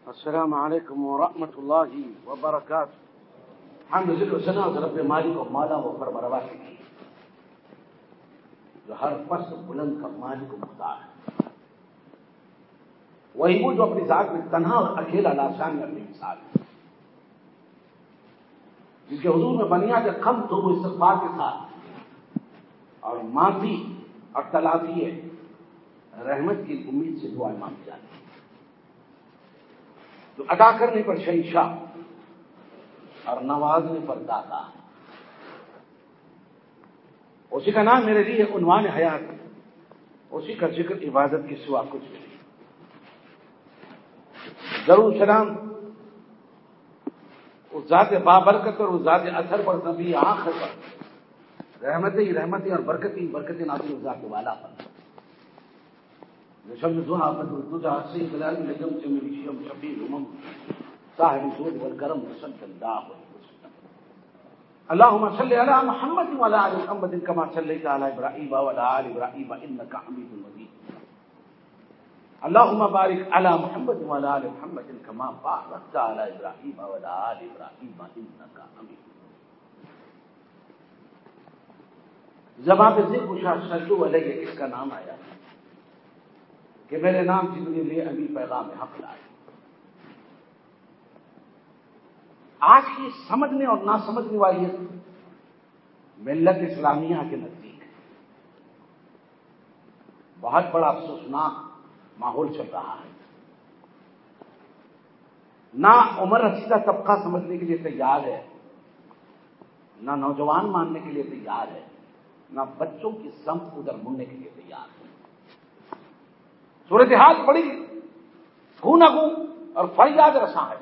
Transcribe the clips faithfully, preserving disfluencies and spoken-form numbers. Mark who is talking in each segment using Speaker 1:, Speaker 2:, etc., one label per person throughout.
Speaker 1: السلام علیکم ورحمۃ اللہ وبرکاتہ۔ حمد و ثنا رب مالک و مولا و پروروا کی جو ہر پست بلند کا مالک و مختار ہے، وہی وہ جو اپنی ذات میں تنہا اور اکیلا لاشان میں اپنی مثال ہے، جس کے حضور میں بنیاد خم تو وہ استغفار کے ساتھ اور معافی اور تلافی رحمت کی امید سے دعائیں مانگی جاتی ہیں، جو ادا کرنے پر شہنشاہ اور نوازنے پر داتا، اسی کا نام میرے لیے عنوان حیات، اسی کا ذکر عبادت کے سوا کچھ نہیں۔ ضرور سلام اس ذات بابرکت اور اس ذات اثر پر نبی آخر پر رحمتیں رحمتیں اور برکتیں برکتیں نازل اس ذات والا پر شمس ضحیٰ بدر الدجیٰ سید العالم لجم جمیل شیم شفیع الامم صاحب الجود والکرم صلی اللہ علیہ وسلم۔ اللہم صلی علی محمد وعلی آل محمد کما صلیت علی ابراہیم وعلی آل ابراہیم انک حمید مجید۔ اللہم بارک علی محمد وعلی آل محمد کما بارکت علی ابراہیم وعلی آل ابراہیم انک حمید مجید۔ زبان پہ ذکر گشا صلو علیہ اس کا نام آیا کہ میرے نام جن کے لیے ابھی پیغام حق لائے۔ آج کی سمجھنے اور نہ سمجھنے والی ملت اسلامیہ کے نزدیک بہت بڑا افسوسناک ماحول چل رہا ہے۔ نہ عمر رسیدہ طبقہ سمجھنے کے لیے تیار ہے، نہ نوجوان ماننے کے لیے تیار ہے، نہ بچوں کی سمت ادھر مڑنے کے لیے تیار ہے۔ صورتحال بڑی گوناگو اور فریاد رساں ہے۔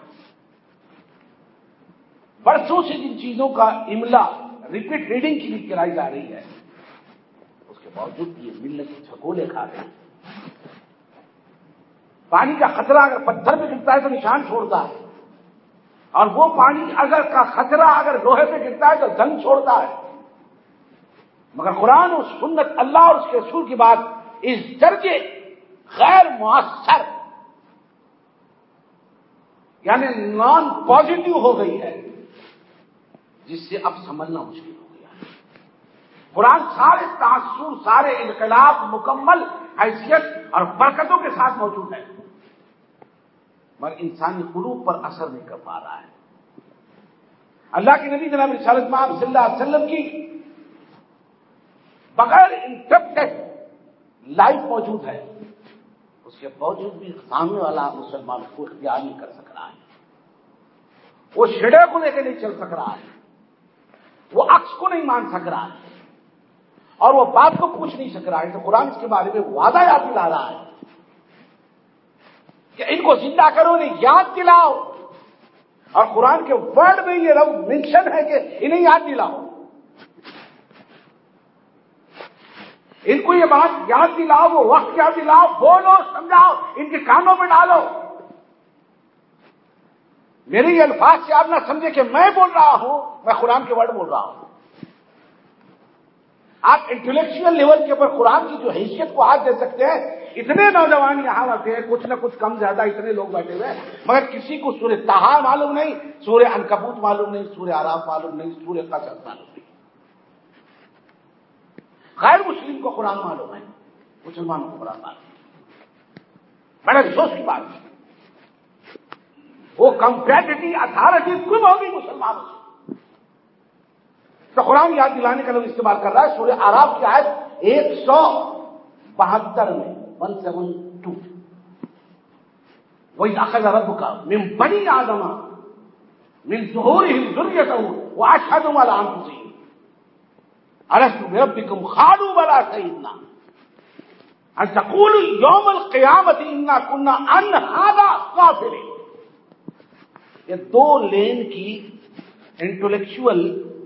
Speaker 1: برسوں سے جن چیزوں کا املا ریپیٹ ریڈنگ کی بھی کرائی جا رہی ہے، اس کے باوجود یہ ملت جھکولے کھا رہی ہے۔ پانی کا خطرہ اگر پتھر پہ گرتا ہے تو نشان چھوڑتا ہے، اور وہ پانی اگر کا خطرہ اگر لوہے پہ گرتا ہے تو زنگ چھوڑتا ہے، مگر قرآن و سنت اللہ اور اس کے رسول کی بات اس درجے غیر مؤثر یعنی نان پازیٹو ہو گئی ہے جس سے اب سمجھنا مشکل ہو گیا ہے۔ قرآن سارے تاثر سارے انقلاب مکمل حیثیت اور برکتوں کے ساتھ موجود ہے، مگر انسانی قلوب پر اثر نہیں کر پا رہا ہے۔ اللہ کے نبی جناب رسالت مآب صلی اللہ علیہ وسلم کی بغیر انٹرپٹڈ لائف موجود ہے، اس کے باوجود بھی سامنے والا مسلمان کو اختیار نہیں کر سک رہا ہے، وہ شڑے کو لے کے نہیں چل سک رہا ہے، وہ عکس کو نہیں مان سک رہا ہے، اور وہ بات کو پوچھ نہیں سک رہا ہے۔ تو قرآن اس کے بارے میں وعدہ یاد دلا رہا ہے کہ ان کو زندہ کرو، نہیں یاد دلاؤ، اور قرآن کے ورڈ میں یہ لفظ مینشن ہے کہ انہیں یاد دلاؤ، ان کو یہ بات یاد دلاؤ، وہ وقت یاد دلاؤ، بولو، سمجھاؤ، ان کے کانوں میں ڈالو۔ میرے یہ الفاظ سے آپ نہ سمجھے کہ میں بول رہا ہوں، میں قرآن کے ورڈ بول رہا ہوں۔ آپ انٹلیکچوئل لیول کے اوپر قرآن کی جو حیثیت کو ہاتھ دے سکتے ہیں، اتنے نوجوان یہاں آتے ہیں، کچھ نہ کچھ کم زیادہ اتنے لوگ بیٹھے ہوئے ہیں، مگر کسی کو سورہ طٰہٰ معلوم نہیں، سورہ عنکبوت معلوم نہیں، سورہ اعراف معلوم نہیں، سورہ قصص معلوم نہیں۔ غیر مسلم کو قرآن معلوم ہے، مسلمانوں کو قرآن معلوم ہے۔ بڑے افسوس کی بات ہے، وہ کمپیٹیٹی اتھارٹی گم ہوگی مسلمانوں سے۔ تو قرآن یاد دلانے کا لفظ استعمال کر رہا ہے سورہ اعراف کی آیت ایک سو بہتر میں ون سیون ٹو وَإِذْ أَخَذَ رَبُّكَ مِن بَنِي آدَمَ مِن ظُهُورِهِمْ ذُرِّيَّتَهُمْ وَأَشْهَدُهُمْ عَلَىٰ أَنفُسِهِمْ أَلَسْتُ بِرَبِّكُمْ قَالُوا بَلَىٰ شَهِدْنَا أَن تَقُولُوا يَوْمَ الْقِيَامَةِ إِنَّا كُنَّا عَنْ هَٰذَا غَافِلِينَ۔ یہ دو لین کی انٹلیکچوئل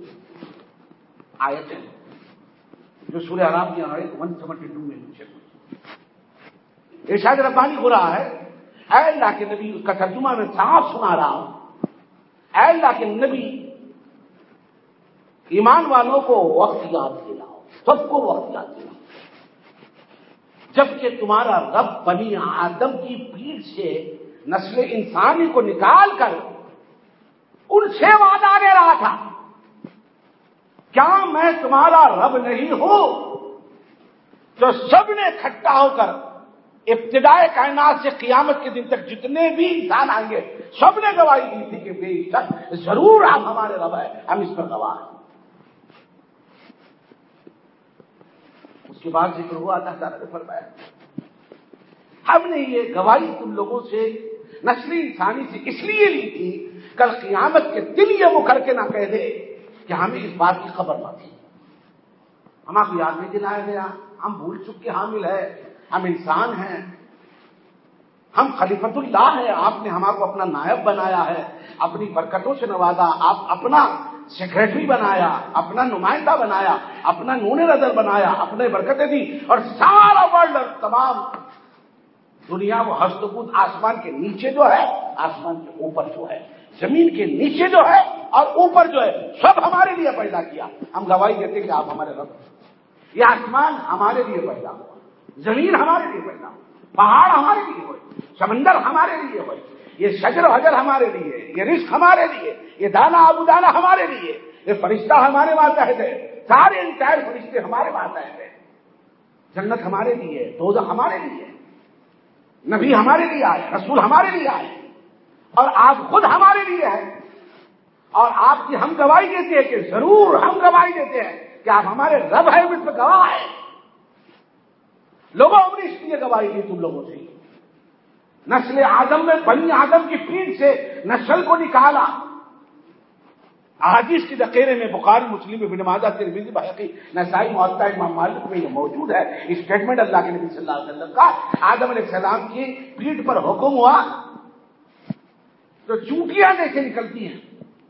Speaker 1: آیت ہے جو سورہ اعراف کی آیت ایک سو بہتر میں منشن ہے۔ ارشاد ربانی ہو رہا ہے، اے اللہ کے نبی، اس کا ترجمہ میں صاف سنا رہا ہوں، اے اللہ کے نبی، ایمان والوں کو وقت یاد دلاؤ، سب کو وقت یاد دلاؤ جبکہ تمہارا رب بنی آدم کی پیٹھ سے نسل انسانی کو نکال کر ان سے وعدہ دے رہا تھا، کیا میں تمہارا رب نہیں ہوں؟ جو سب نے اکٹھا ہو کر ابتدائے کائنات سے قیامت کے دن تک جتنے بھی انسان آئیں گے سب نے گواہی دی تھی کہ بے شک ضرور آپ ہمارے رب ہیں، ہم اس پر گواہ ہیں۔ اس کے بعد ذکر ہوا اللہ تعالیٰ نے فرمایا ہم نے یہ گواہی تم لوگوں سے نسل انسانی سے اس لیے لی تھی کل قیامت کے دن یہ وہ کر کے نہ کہہ دے کہ ہمیں اس بات کی خبر نہ تھی، ہمیں کو یاد نہیں دلایا گیا، ہم بھول چک کے حامل ہے، ہم انسان ہیں، ہم خلیفۃ اللہ ہیں، آپ نے ہمارے کو اپنا نائب بنایا ہے، اپنی برکتوں سے نوازا، آپ اپنا سیکرٹری بنایا، اپنا نمائندہ بنایا، اپنا نون نظر بنایا، اپنے برکتیں دی، اور سارا ورلڈ اور تمام دنیا وہ ہست بود آسمان کے نیچے جو ہے، آسمان کے اوپر جو ہے، زمین کے نیچے جو ہے اور اوپر جو ہے، سب ہمارے لیے پیدا کیا۔ ہم گواہی دیتے کہ آپ ہمارے رب ہیں۔ یہ آسمان ہمارے لیے پیدا ہوا، زمین ہمارے لیے پیدا ہوا، پہاڑ ہمارے لیے ہوئے، سمندر ہمارے لیے ہوئے، یہ شجر و حجر ہمارے لیے، یہ رزق ہمارے لیے، یہ دانا ابو دانا ہمارے لیے، یہ فرشتہ ہمارے ماتحت ہے، سارے انٹائر فرشتے ہمارے ماتحت ہیں، جنت ہمارے لیے، دوزخ ہمارے لیے، نبی ہمارے لیے آئے، رسول ہمارے لیے آئے، اور آپ خود ہمارے لیے ہیں، اور آپ کی ہم گواہی دیتے ہیں کہ ضرور ہم گواہی دیتے ہیں کہ آپ ہمارے رب ہیں، اس میں گواہ ہے۔ لوگوں ہم نے اس لیے گواہی دی تم لوگوں سے، نسل آدم میں بنی آدم کی پیٹھ سے نسل کو نکالا۔ احادیث کی ذخیرے میں بخاری، مسلم، ابن ماجہ، ترمذی، بہقی، نسائی، موطا امام مالک میں یہ موجود ہے اسٹیٹمنٹ اللہ کے نبی صلی اللہ علیہ وسلم کا۔ آدم علیہ السلام کی پیٹھ پر حکم ہوا تو چونٹیاں جیسے نکلتی ہیں،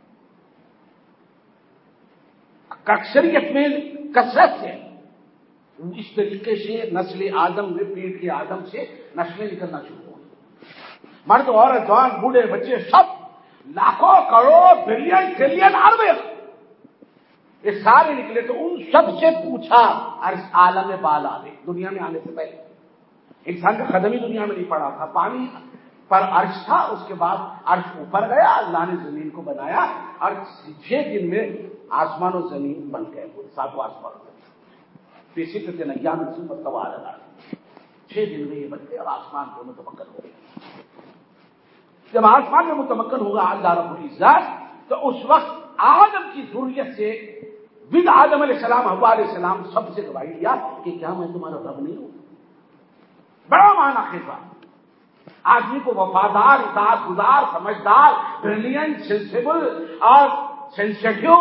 Speaker 1: اکثریت میں کثرت سے، اس طریقے سے نسل آدم میں پیٹ کے آدم سے نسلیں نکلنا شروع ہوئی، مرد عورت جوان بوڑھے بچے سب، لاکھوں کروڑ بلین ٹریلین ارب، یہ سارے نکلے۔ تو ان سب سے پوچھا عرش عالم بالا میں، دنیا میں آنے سے پہلے انسان کا قدم ہی دنیا میں نہیں پڑا تھا، پانی پر عرش تھا، اس کے بعد عرش اوپر گیا، اللہ نے زمین کو بنایا، اور چھ دن میں آسمان و زمین بن گئے، ساتوں آسمان پیسی کرتے نیا میں سے مطلب آ رہا، چھ دن میں یہ بن گئے اور آسمان کو متمکن ہو گئے۔ جب آسمان میں متمکن ہوگا اللہ رب العزت، تو اس وقت آدم کی ذریت سے ود آدم علیہ السلام، حوا علیہ السلام سب سے گواہی دیا کہ کیا میں تمہارا رب نہیں ہوں؟ بڑا معنی خیزہ، آدمی کو وفادار، اطاعت گزار، سمجھدار، برلینٹ، سینسیبل اور سینسیٹیو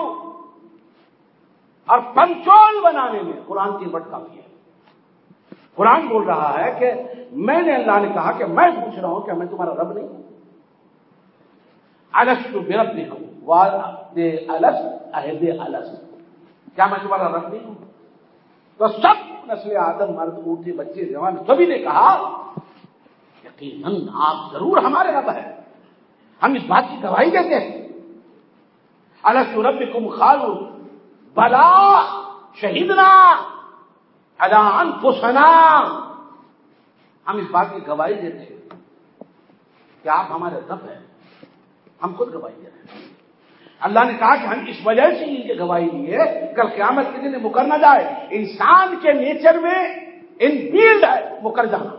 Speaker 1: اور پنچول بنانے میں قرآن کی بڑھ کافی ہے۔ قرآن بول رہا ہے کہ میں نے، اللہ نے کہا کہ میں پوچھ رہا ہوں کہ میں تمہارا رب نہیں ہوں؟ الست بربکم وعد الست عہد الست، کیا میں تمہارا رب نہیں ہوں؟ تو سب نسل آدم، مرد، بوڑھے، بچے، جوان، سبھی نے کہا یقیناً آپ ضرور ہمارے رب ہیں، ہم اس بات کی گواہی دیتے ہیں۔ الست بربکم قالوا بلا شہدنا علی انفسنا، ہم اس بات کی گواہی دیتے ہیں کہ آپ ہمارے رب ہیں، ہم خود گواہی دے رہے ہیں۔ اللہ نے کہا کہ ہم اس وجہ سے ان کی گواہی دیے، کل قیامت کے دن مکر نہ جائے۔ انسان کے نیچر میں ان بیلڈ ہے مکر جانا،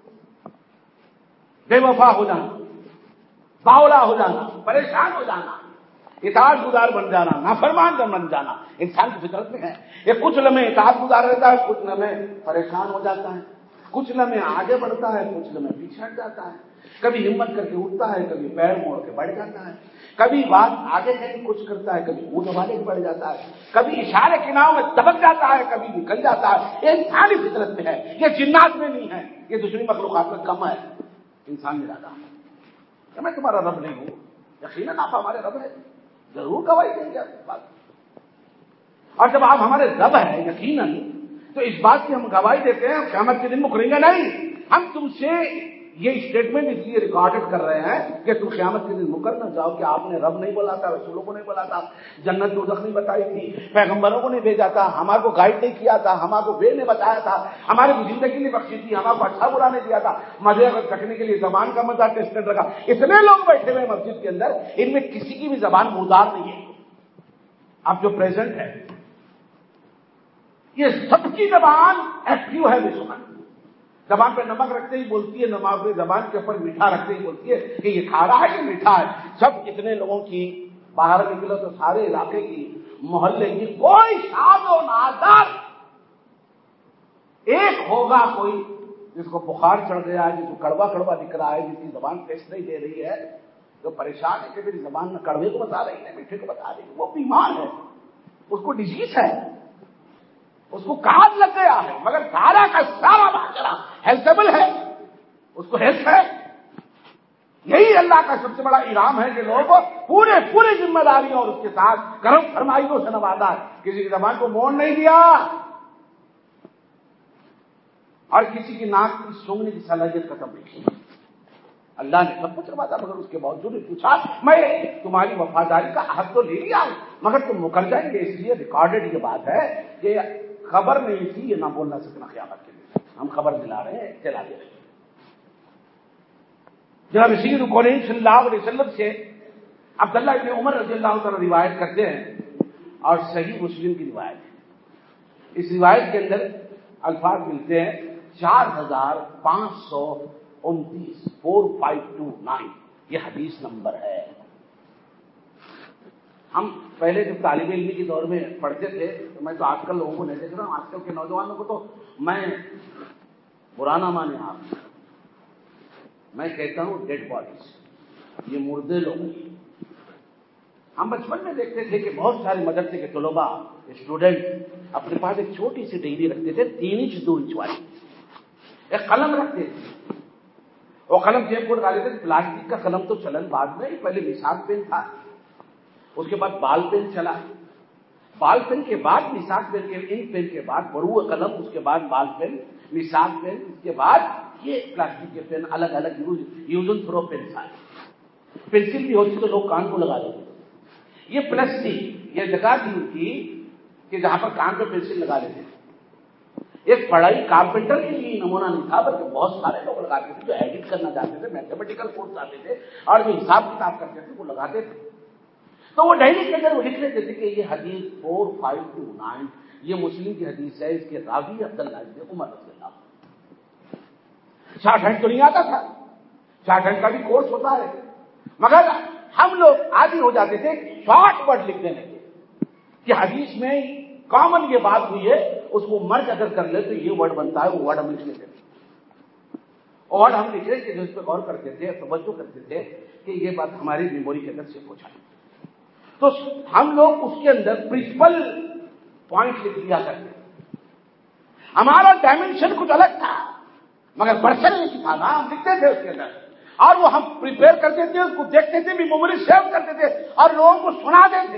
Speaker 1: بے وفا ہو جانا، باولا ہو جانا، پریشان ہو جانا، اطاعت گزار بن جانا، نافرمان بن جانا، انسان کی فطرت میں ہے۔ یہ کچھ لمحے اطاعت گزار رہتا ہے، کچھ لمحے پریشان ہو جاتا ہے، کچھ لمحے آگے بڑھتا ہے، کچھ لمحے پیچھے ہٹ جاتا ہے، کبھی ہمت کر کے اٹھتا ہے، کبھی پیر موڑ کے بڑھ جاتا ہے، کبھی بات آگے کہیں کچھ کرتا ہے، کبھی منہ دبانے کے بڑھ جاتا ہے، کبھی اشارے کے ناؤ میں دبک جاتا ہے، کبھی نکل جاتا ہے۔ یہ انسانی فطرت میں ہے، یہ جنات میں نہیں ہے، یہ دوسری مخلوقات میں کم ہے، انسان میں زیادہ ہے۔ کہ میں تمہارا رب نہیں ہوں، یقیناً آپ ہمارے رب ہیں، ضرور گواہی دیں گے اس بات۔ اور جب آپ ہمارے رب ہیں یقیناً، تو اس بات کی ہم گواہی دیتے ہیں قیامت کے دن مکریں گے نہیں، ہم تم سے یہ اسٹیٹمنٹ اس لیے ریکارڈڈ کر رہے ہیں کہ تم قیامت کے دن مکر نہ جاؤ کہ آپ نے رب نہیں بولا تھا، رسولوں کو نہیں بولا تھا، جنت دوزخ نہیں بتائی تھی، پیغمبروں کو نہیں بھیجا تھا، ہمارے کو گائیڈ نہیں کیا تھا، ہمارے کو وے نہیں بتایا تھا، ہمارے کو زندگی نہیں بخشی تھی، ہمارے کو اچھا برا نہیں دیا تھا، مزے اگر چکھنے کے لیے زبان کا مزہ ٹیسٹ رکھا۔ اتنے لوگ بیٹھے ہوئے مسجد کے اندر، ان میں کسی کی بھی زبان مردار نہیں ہے۔ اب جو پریزنٹ ہے یہ سب کی زبان ایکٹیو ہے، دشمن زبان پہ نمک رکھتے ہی بولتی ہے، نمک پہ زبان کے اوپر میٹھا رکھتے ہی بولتی ہے کہ یہ کھارا ہے کہ میٹھا ہے۔ سب اتنے لوگوں کی باہر نکلو تو سارے علاقے کی، محلے کی کوئی شاد و نادر ایک ہوگا کوئی جس کو بخار چڑھ گیا ہے، جس کو کڑوا کڑوا دکھ رہا ہے، جس کی زبان ٹیسٹ نہیں دے رہی ہے، جو پریشان ہے کہ میری زبان میں کڑوے کو بتا رہی ہے، میٹھے کو بتا رہی ہے، وہ بیمار ہے، اس کو ڈیزیز ہے، اس کو کاٹ لگ گیا ہے، مگر سارا کا سارا معاشرہ ہیلتھبل ہے، اس کو ہیلتھ ہے۔ یہی اللہ کا سب سے بڑا انعام ہے کہ لوگوں پورے پورے ذمہ داریوں اور اس کے ساتھ کرم فرمائیوں سے نوازا، کسی کی زبان کو موڑ نہیں دیا اور کسی کی ناک کی سونگنے کی صلاحیت ختم نہیں کی۔ اللہ نے سب کچھ نوازا، مگر اس کے باوجود پوچھا میں تمہاری وفاداری کا حق تو لے لیا مگر تم مکر جائیں گے، اس لیے ریکارڈڈ یہ بات ہے کہ خبر نہیں تھی، یہ نہ بول نہ سکنا قیامت کے لیے، ہم خبر دلا رہے ہیں، چلا دے رہے ہیں۔ جناب سید کونین صلی اللہ علیہ وسلم سے عبداللہ ابن عمر رضی اللہ تعالیٰ روایت کرتے ہیں اور صحیح مسلم کی روایت ہے، اس روایت کے اندر الفاظ ملتے ہیں چار ہزار پانچ سو انتیس فور فائیو ٹو نائن، یہ حدیث نمبر ہے۔ ہم پہلے جب طالب علمی کے دور میں پڑھتے تھے تو میں تو آج کل لوگوں کو نہیں دیکھ رہا ہوں، آج کل کے نوجوانوں کو تو میں برا نہ مانے آپ، میں کہتا ہوں ڈیڈ باڈیز، یہ مردے لوگ ہیں۔ ہم بچپن میں دیکھتے تھے کہ بہت سارے مدرسے کے طلباء اسٹوڈنٹ اپنے پاس ایک چھوٹی سی ڈگری رکھتے تھے، تین انچ دو انچ والی، ایک قلم رکھتے تھے، وہ قلم جیب کو ڈالتے تھے۔ پلاسٹک کا قلم تو چلن بعد میں، پہلے مساک پین تھا، اس کے بعد بال پین چلا، بال پین کے بعد مساک پین کے انک پین کے بعد برو قلم، اس کے بعد بال پین، مساک پین، اس کے بعد یہ پلاسٹک کے پین الگ الگ use use and throw pen آئے۔ پنسل بھی ہوتی تو لوگ کان کو لگا دیتے، یہ پلاسٹک یہ جگہ دی تھی کہ جہاں پر کان پہ پنسل لگا دیتے تھے۔ ایک پڑھائی کارپینٹر کے لیے نمونہ نہیں تھا بلکہ بہت سارے لوگ لگاتے تھے جو ایڈٹ کرنا چاہتے تھے، میتھمیٹیکل کورس آتے تھے اور جو حساب کتاب کرتے تھے وہ لگاتے تھے۔ تو وہ ڈائری کے اندر وہ لکھ لیتے تھے کہ یہ حدیث فور فائیو ٹو نائن یہ مسلم کی حدیث ہے، اس کے راوی عبداللہ ابن عمر رضی اللہ عنہ۔ شارٹ ہینڈ تو نہیں آتا تھا، شارٹ ہینڈ کا بھی کورس ہوتا ہے، مگر ہم لوگ عادی ہو جاتے تھے شارٹ ورڈ لکھ دینے کے کہ حدیث میں کامن یہ بات ہوئی ہے، اس کو مرج اگر کر لے تو یہ ورڈ بنتا ہے، وہ ورڈ ہم لکھ لیتے تھے، اور ہم لکھ رہے تھے، اس پہ غور کرتے تھے، توجہ کرتے تھے کہ یہ بات ہماری میموری کے اندر سے ہو جائے۔ تو ہم لوگ اس کے اندر پرنسپل پوائنٹ لکھ دیا کرتے تھے، ہمارا ڈائمینشن کچھ الگ تھا مگر پرسن نہیں تھا نا، ہم لکھتے تھے اس کے اندر اور وہ ہم پریپیئر کرتے تھے، اس کو دیکھتے تھے بھی، میموری سیو کرتے تھے اور لوگوں کو سناتے تھے،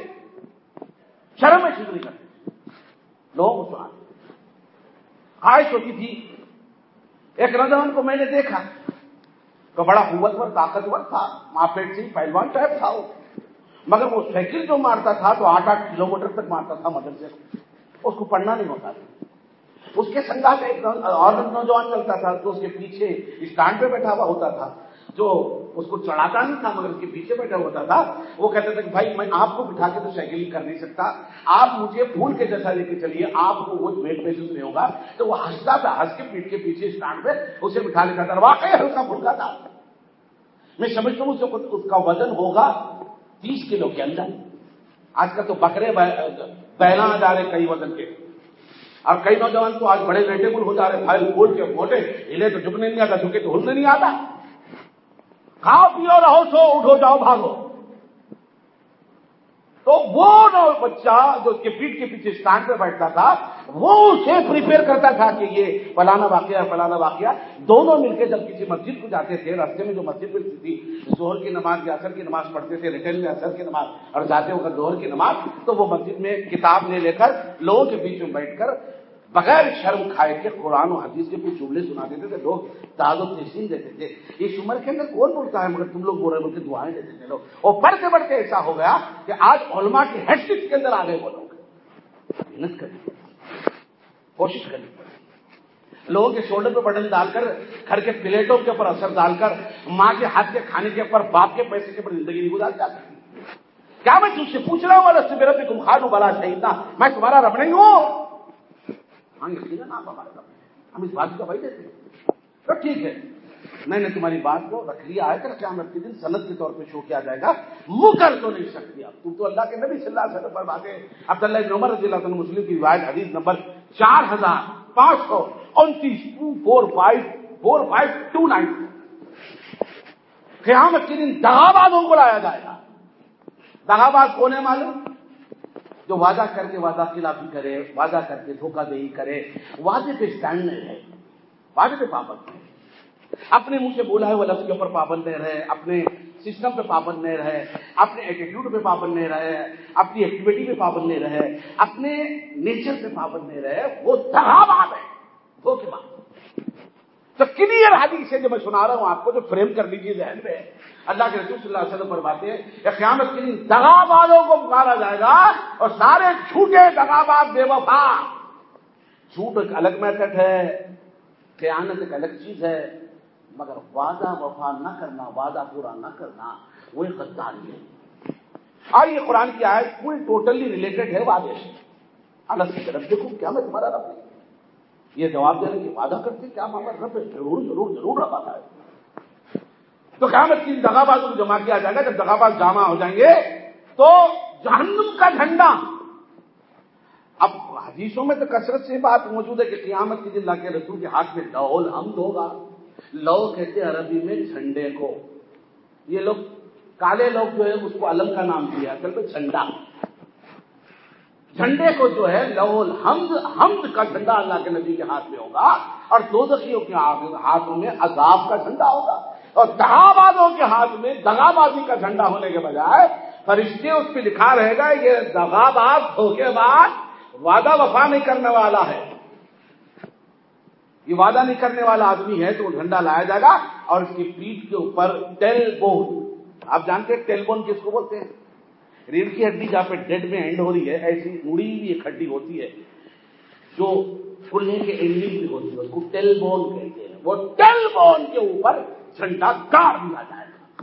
Speaker 1: شرم میں شکری کرتے تھے، لوگوں کو سناتے تھے۔ خواہش ہوتی تھی، ایک نوجوان کو میں نے دیکھا تو بڑا قوتور طاقتور تھا، ماں پیٹ سے پہلوان ٹائپ تھا وہ، مگر وہ سائیکل جو مارتا تھا تو آٹھ آٹھ کلو میٹر تک مارتا تھا مدرسے کو، اس کو پڑھنا نہیں ہوتا تھا۔ اس کے سنگات ایک اور نوجوان چلتا تھا جو اس کے پیچھے اسٹینڈ پہ بیٹھا ہوا ہوتا تھا، جو اس کو چڑھاتا نہیں تھا مگر اس کے پیچھے بیٹھا ہوتا تھا۔ وہ کہتا تھا کہ بھائی میں آپ کو بٹھا کے تو سائیکلنگ کر نہیں سکتا، آپ مجھے پھول کے جیسا لے کے چلیے، آپ کو وہ ویٹ محسوس نہیں ہوگا۔ تو وہ ہنستا تھا، ہنس کے پیٹ کے پیچھے اسٹینڈ پہ اسے بٹھا لیتا تھا، واقعی ہلکا پھلکا تھا۔ میں سمجھتا ہوں اس کا وزن ہوگا تیس کلو کے اندر۔ آج کل تو بکرے بینا آ جا رہے کئی وزن کے، اور کئی نوجوان تو آج بڑے ویٹیبل ہو جا رہے، پھل پھول کے موٹے، ہلے تو جھکنے نہیں آتا، جھکے تو ہلنے نہیں آتا۔ کھاؤ پیو رہو سو اٹھو جاؤ بھاگو۔ تو وہ نو بچہ جو اس کے پیٹ کے پیچھے اسٹینڈ پہ بیٹھتا تھا وہ اسے پریپیئر کرتا تھا کہ یہ فلانا واقعہ فلانا واقعہ۔ دونوں مل کے جب کسی مسجد کو جاتے تھے، راستے میں جو مسجد ملتی تھی، ظہر کی نماز یا عصر کی نماز پڑھتے تھے، ریٹرن میں عصر کی نماز اور جاتے وقت ظہر کی نماز، تو وہ مسجد میں کتاب لے لے کر لوگوں کے بیچ میں بیٹھ کر بغیر شرم کھائے کے قرآن و حدیث کے کچھ جملے سنا دیتے تھے لوگ، داد و تحسین دیتے تھے. اس عمر کے اندر کون بولتا ہے مگر تم لوگ بول رہے بول کے دعائیں دیتے تھے لوگ. اور پڑھتے پڑھتے ایسا ہو گیا کہ آج علماء کی حیثیت کے اندر آ گئے وہ لوگ. محنت کرنی پڑی، کوشش کرنی پڑی. لوگوں کے شولڈر پہ بٹن ڈال کر، گھر کے پلیٹوں کے اوپر اثر ڈال کر، ماں کے ہاتھ کے کھانے کے اوپر، باپ کے پیسے کے اوپر زندگی نہیں گزار جا سکتی. کیا میں تم سے پوچھ رہا ہوں اللہ سے میرا بھی تم خانو بلا شہیدہ، میں تمہارا رب نہیں ہوں؟ ہاں یقیناً آپ ہمارے رب ہیں، ہم اس بات کی گواہی دیتے ہیں. تو ٹھیک ہے، میں نے تمہاری بات کو رکھ لیا ہے کہ قیامت کے دن سند کے طور پہ شو کیا جائے گا. مکر تو نہیں سکتی اب تم تو اللہ کے نبی صلی اللہ علیہ وسلم پر باتیں. عبداللہ بن عمر رضی اللہ عنہ مسلم کی روایت حدیث نمبر چار ہزار پانچ سو انتیس two four five four five two nine. قیامت کے دن دغابازوں کو لایا جائے گا. دغاباز کون ہے معلوم؟ جو وعدہ کر کے وعدہ خلافی کرے، وعدہ کر کے دھوکہ دہی کرے، وعدے پہ اسٹینڈ نہیں رہے، وعدے پہ پابند نہیں، اپنے منہ سے بولا ہے وہ لفظ کے اوپر پابند نہیں رہے، اپنے سسٹم پہ پابند نہیں رہے، اپنے ایٹیٹیوڈ پہ پابند نہیں رہے، اپنی ایکٹیویٹی پہ پابند نہیں رہے، اپنے نیچر پہ پابند نہیں رہے، وہ دغاباز ہے، دھوکے باز. تو کلیئر حدیث ہے جو میں سنا رہا ہوں آپ کو، جو فریم کر لیجیے ذہن میں. اللہ کے رسول صلی اللہ علیہ وسلم فرماتے ہیں کہ قیامت کے دن دغابازوں کو پکارا جائے گا اور سارے جھوٹے دغاباز بے وفا. جھوٹ ایک الگ میتھڈ ہے، خیانت ایک الگ چیز ہے، مگر وعدہ وفا نہ کرنا، وعدہ پورا نہ کرنا، وہ ایک غداری ہے. اور یہ قرآن کی آیت پوری ٹوٹلی ریلیٹڈ ہے وعدے سے. اللہ سے رب دیکھو کیا میں تمہارا رب نہیں، یہ جواب دینے کی وعدہ کرتے کیا ہمارا رب ہے؟ ضرور ضرور ضرور رب آتا ہے. تو قیامت کی دغابازوں کو جمع کیا جائے گا. جب دغاباز جمع ہو جائیں گے تو جہنم کا جھنڈا. اب حدیثوں میں تو کثرت سے بات موجود ہے کہ قیامت کے دن اللہ کے رسول کے ہاتھ میں لوح الحمد ہوگا. لو کہتے ہیں عربی میں جھنڈے کو. یہ لوگ کالے لوگ جو ہے اس کو علم کا نام دیا، اصل میں جھنڈا. جھنڈے کو جو ہے لوح الحمد، حمد کا جھنڈا اللہ کے نبی کے ہاتھ میں ہوگا، اور دوزخیوں کے ہاتھوں میں عذاب کا جھنڈا ہوگا. اور دغابازوں کے ہاتھ میں دغابازی کا جھنڈا ہونے کے بجائے فرشتے اس پہ لکھا رہے گا یہ دغاباز دھوکے باز وعدہ وفا نہیں کرنے والا ہے. یہ وعدہ نہیں کرنے والا آدمی ہے تو وہ جھنڈا لایا جائے گا اور اس کی پیٹھ کے اوپر ٹیل بون. آپ جانتے ہیں ٹیل بون کس کو بولتے ہیں؟ ریڑھ کی ہڈی جہاں پہ ڈیڈ میں اینڈ ہو رہی ہے، ایسی اڑی ہوئی ایک ہڈی ہوتی ہے جو کلے کے اینڈنگ بھی ہوتی ہے، اس کو ٹیل بون کہتے ہیں. وہ ٹیل بون کے اوپر جھنڈا گاڑ دیا جائے گا.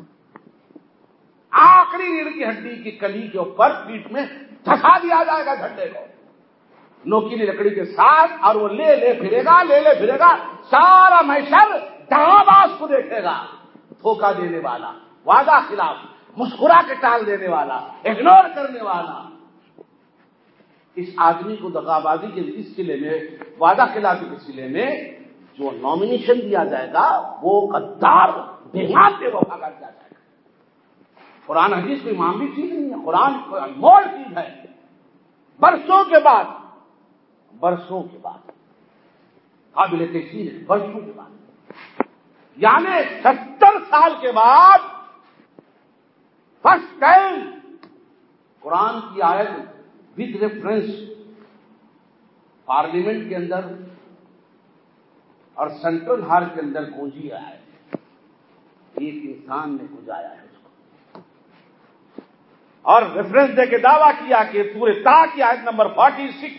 Speaker 1: آخری ریڑھ کی ہڈی کی کلی کے اوپر پیٹھ میں دھسا دیا جائے گا جھنڈے کو نوکیلی لکڑی کے ساتھ، اور وہ لے لے پھرے گا لے لے پھرے گا. سارا محشر دغاباز کو دیکھے گا، دھوکہ دینے والا، وعدہ خلاف، مسکرا کے ٹال دینے والا، اگنور کرنے والا. اس آدمی کو دغابازی کے اس سلے میں، وعدہ خلافی کے سلے میں جو نامینیشن دیا جائے گا وہ غدار بےمان بے وفا کا دیا جائے گا. قرآن حدیث کوئی معمولی چیز نہیں ہے، قرآن کوئی انمول چیز ہے. برسوں کے بعد برسوں کے بعد قابل تحسین ہے، برسوں کے بعد یعنی ستر سال کے بعد فرسٹ ٹائم قرآن کی آیت ود ریفرنس پارلیمنٹ کے اندر اور سینٹرل ہال کے اندر گونجی آئے. ایک انسان نے گنجایا ہے اس کو اور ریفرنس دے کے دعویٰ کیا کہ سورہ طٰ کی آیت نمبر فورٹی سکس،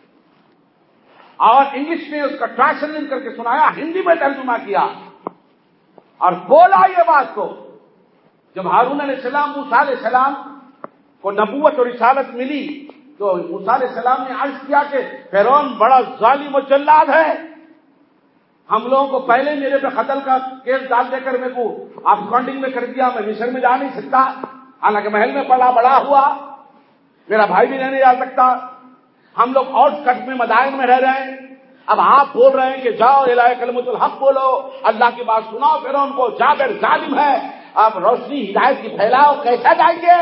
Speaker 1: اور انگلش میں اس کا ٹرانسلیشن کر کے سنایا، ہندی میں ترجمہ کیا اور بولا یہ بات کو. جب ہارون علیہ السلام موسیٰ علیہ السلام کو نبوت اور رسالت ملی تو موسیٰ علیہ السلام نے عرض کیا کہ فرعون بڑا ظالم و جلاد ہے، ہم لوگوں کو پہلے میرے پہ قتل کا کیس ڈال دے کر میرے کو آپ کانڈنگ میں کر دیا، میں مصر میں جا نہیں سکتا، حالانکہ محل میں پڑا بڑا ہوا، میرا بھائی بھی نہیں جا سکتا، ہم لوگ آؤٹ کٹ میں مدائن میں رہ رہے ہیں. اب آپ بول رہے ہیں کہ جاؤ الہ کلمۃ الحق بولو، اللہ کی بات سناؤ، پھر ان کو جابر ظالم ہے، آپ روشنی ہدایت کی پھیلاؤ، کیسا جائیں گے؟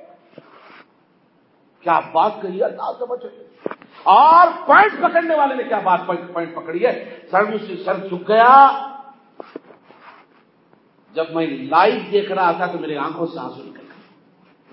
Speaker 1: کیا بات کہی ہے اللہ سمجھ. اور پوائنٹ پکڑنے والے نے کیا بات پوائنٹ پکڑی ہے؟ سر مجھ سے سر جھک گیا. جب میں لائیو دیکھ رہا تھا تو میری آنکھوں سے آنسو نکل گئے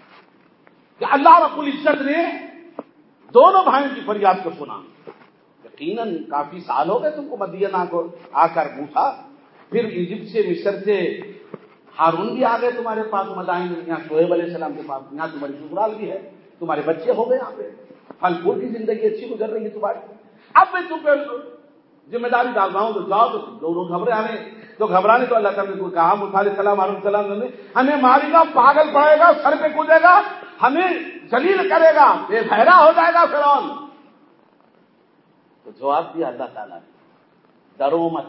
Speaker 1: کہ اللہ رب العزت نے دونوں بھائیوں کی فریاد کو سنا کہ یقیناً کافی سال ہو گئے تم کو مدینہ کو آ کر موسیٰ، پھر ایجپٹ سے مصر سے ہارون بھی آ گئے تمہارے پاس مدائن، یہاں شعیب علیہ السلام کے پاس، یہاں تمہاری سسرال بھی ہے، تمہارے بچے ہو گئے، یہاں پہ پھل پھول کی زندگی اچھی گزر رہی ہے تمہاری. اب میں تم پہ ذمہ داری ڈال رہا ہوں تو جاؤ، تو دونوں گھبرے ہمیں تو گھبرانے تو اللہ تعالیٰ نے کوئی کہا موسیٰ علیہ السلام ہارون علیہ السلام نے ہمیں مارے گا، پاگل پڑے گا، سر پہ کودے گا، ہمیں ذلیل کرے گا، بے بہرا ہو جائے گا فرعون. تو جواب دیا اللہ تعالیٰ نے، ڈرو مت،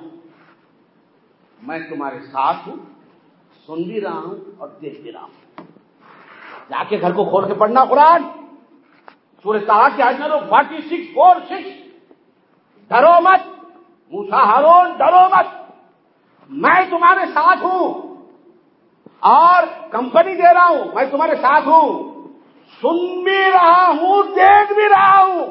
Speaker 1: میں تمہارے ساتھ ہوں، سن بھی رہا ہوں اور دیکھ بھی رہا ہوں. جا کے گھر کو کھول کے پڑھنا قرآن، سورہ طٰہٰ کی آیت نمبر فورٹی سکس فور سکس. ڈرو مت موسیٰ ہارون، ڈرو مت، میں تمہارے ساتھ ہوں اور کمپنی دے رہا ہوں، میں تمہارے ساتھ ہوں، سن بھی رہا ہوں، دیکھ بھی رہا ہوں.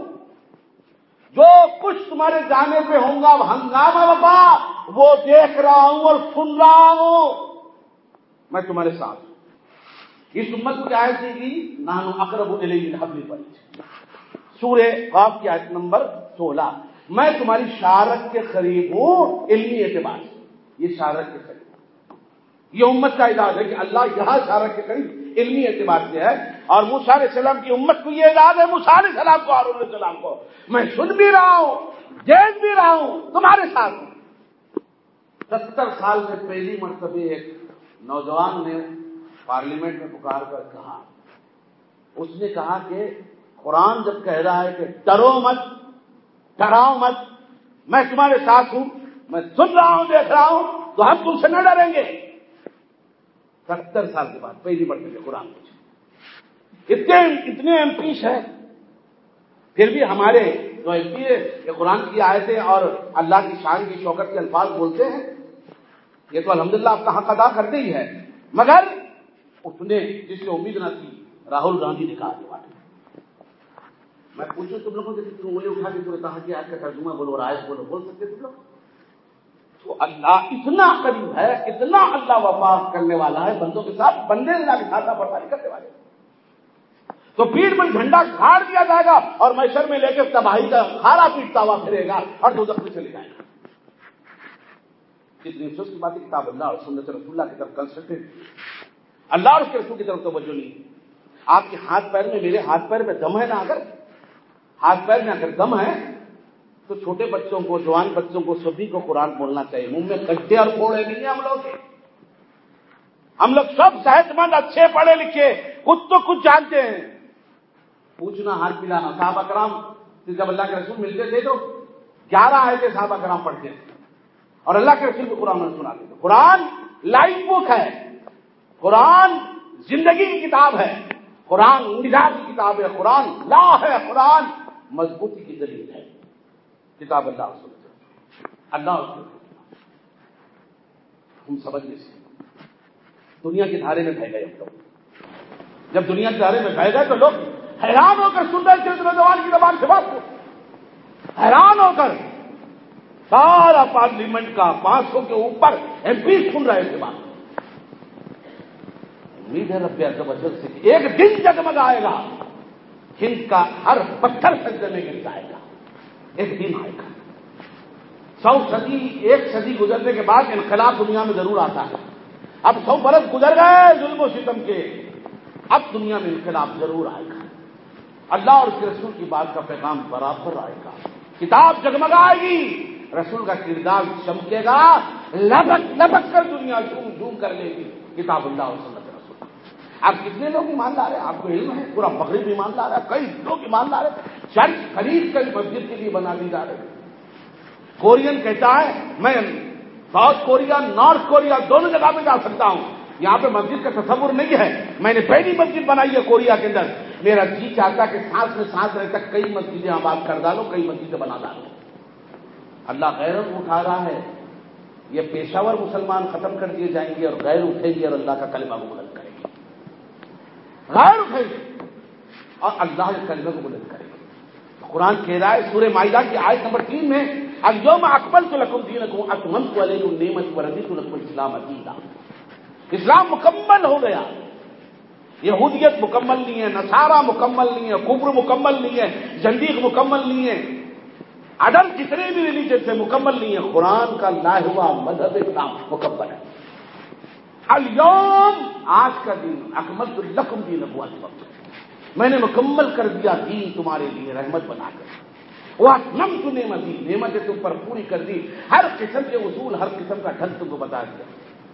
Speaker 1: جو کچھ تمہارے جانے پہ ہوں گا ہنگامہ وبا، وہ دیکھ رہا ہوں اور سن رہا ہوں، میں تمہارے ساتھ ہوں. اس امت کو کیا آیت دی گئی؟ نحن اقرب الیہ من حبل الورید، سورہ قاف کی آیت نمبر سولہ. میں تمہاری شارک کے قریب ہوں علمی اعتبار سے. یہ شارک کے قریب، یہ امت کا اعزاز ہے کہ اللہ یہاں شارک کے قریب علمی اعتبار سے ہے. اور موسیٰ علیہ السلام کی امت کو یہ اعزاز ہے، موسیٰ علیہ السلام کو، ہارون علیہ السلام کو، میں سن بھی رہا ہوں، دیکھ بھی رہا ہوں، تمہارے ساتھ ہوں. ستر سال میں پہلی مرتبہ ایک نوجوان نے پارلیمنٹ میں پکار کر کہا، اس نے کہا کہ قرآن جب کہہ رہا ہے کہ ڈرو مت، ڈراؤ مت، میں تمہارے ساتھ ہوں، میں سن رہا ہوں، دیکھ رہا ہوں، تو ہم تم سے نہ ڈریں گے. ستر سال کے بعد پہلی مرتبہ قرآن پوچھا. اتنے اتنے ایم پیش ہیں، پھر بھی ہمارے جو ایم پی ہے یہ قرآن کی آیتیں اور اللہ کی شان کی شوکت کے الفاظ بولتے ہیں، یہ تو الحمدللہ آپ کا حق ادا کرتے ہی ہے. مگر اس نے جس سے امید نہ تھی، راہل گاندھی نے کہا. میں پوچھوں تم لوگوں سے کتنی انگلی اٹھا کے سورۃ طٰہٰ کی آیت کا ترجمہ بولو اور آیت بولو، بول سکتے تم لوگ؟ تو اللہ اتنا قریب ہے، اتنا اللہ وفا کرنے والا ہے بندوں کے ساتھ، بندے اللہ کے ساتھ برداری کرنے والے. تو پیٹ میں جھنڈا گاڑ دیا جائے گا اور محشر میں لے کے تباہی کا کھارا پیٹتا ہوا پھرے گا اور دوزخ میں چلے جائے گا. کتنی افسوس کی بات ہے، کتاب اللہ اور سنت رسول اللہ کی طرف کنسنٹریٹ، اللہ اور اس کے رسول کی طرف توجہ نہیں. آپ کے ہاتھ پیر میں، میرے ہاتھ پیر میں دم ہے نا، اگر ہاتھ پیر میں اگر دم ہے تو چھوٹے بچوں کو، جوان بچوں کو، سبھی کو قرآن بولنا چاہیے. منہ میں کٹے اور پھوڑے نہیں ہیں ہم لوگ، ہم لوگ سب صحت مند، اچھے پڑھے لکھے، خود تو کچھ جانتے ہیں. پوچھنا، ہاتھ پلانا. صحابہ کرام جب اللہ کے رسول ملتے تھے تو گیارہ آیتیں صحابہ کرام پڑھتے تھے اور اللہ کے رسول کو قرآن سناتے تھے. قرآن لائف بک ہے، قرآن زندگی کی کتاب ہے، قرآن نجات کی کتاب ہے، قرآن لا ہے، قرآن مضبوطی کی دلیل ہے. کتاب اللہ اور سنت اللہ اور سنت ہم سمجھ نہیں سکتے. دنیا کے دھارے میں بہ گئے ہم لوگ. جب دنیا کے دھارے میں بہ گئے تو لوگ حیران ہو کر سن رہے تھے نوجوان کی زبان سے بات کو، حیران ہو کر سارا پارلیمنٹ کا پانچ سو کے اوپر ایم پی سن رہے تھے بات. امید ہے رب عز و جل سے ایک دن جگمگ آئے گا، ہند کا ہر پتھر سجدے میں گر جائے گا. ایک دن آئے گا. سو صدی ایک صدی گزرنے کے بعد انقلاب دنیا میں ضرور آتا ہے. اب سو برس گزر گئے ظلم و ستم کے، اب دنیا میں انقلاب ضرور آئے گا. اللہ اور اس کے رسول کی بات کا پیغام برابر آئے گا. کتاب جگمگائے گی، رسول کا کردار چمکے گا، لبک لبک کر دنیا جھوم جھوم کر لے گی. کتاب اللہ اور سنت رسول. آپ کتنے لوگ ایمان لا رہے ہیں؟ آپ کو علم ہے پورا مغرب ایمان لا رہا ہے، کئی لوگ ایمان لا رہے ہیں. چرچ خرید کر مسجد کے لیے بنا دی جا رہے ہیں. کورین کہتا ہے میں ساؤتھ کوریا، نارتھ کوریا دونوں جگہ پہ جا سکتا ہوں، یہاں پہ مسجد کا تصور نہیں ہے. میں نے پہلی مسجد بنائی ہے کوریا کے اندر. میرا جی چاہتا کہ سانس میں سانس رہے تک کئی مسجدیں آباد کر ڈالو، کئی مسجدیں بنا ڈالو. اللہ غیرت اٹھا رہا ہے. یہ پیشاور مسلمان ختم کر دیے جائیں گے اور غیر اٹھیں گے اور اللہ کا کلمہ کو بلند کریں گے. غیر اٹھیں گے اور اللہ کے کلمہ کو بلند کریں گے. قرآن کہہ رہا ہے سورہ مائدہ کی آیت نمبر تین میں، الیوم اکملت لکم دینکم واتممت علیکم نعمتی ورضیت لکم الاسلام دینا. اسلام مکمل ہو گیا. یہودیت مکمل نہیں ہے، نصارہ مکمل نہیں ہے، کفر مکمل نہیں ہے، زندیق مکمل نہیں ہے. ادر جتنے بھی ریلیجن سے مکمل نہیں ہے، قرآن کا لایا ہوا مذہب اسلام مکمل ہے۔ الیوم آج کا دن اکملت لکم دینکم واتممت، میں نے مکمل کر دیا دین تمہارے لیے رحمت بنا کر، واتممت نعمتی، نعمتیں تم پر پوری کر دی، ہر قسم کے اصول ہر قسم کا ڈھنگ تم کو بتا دیا،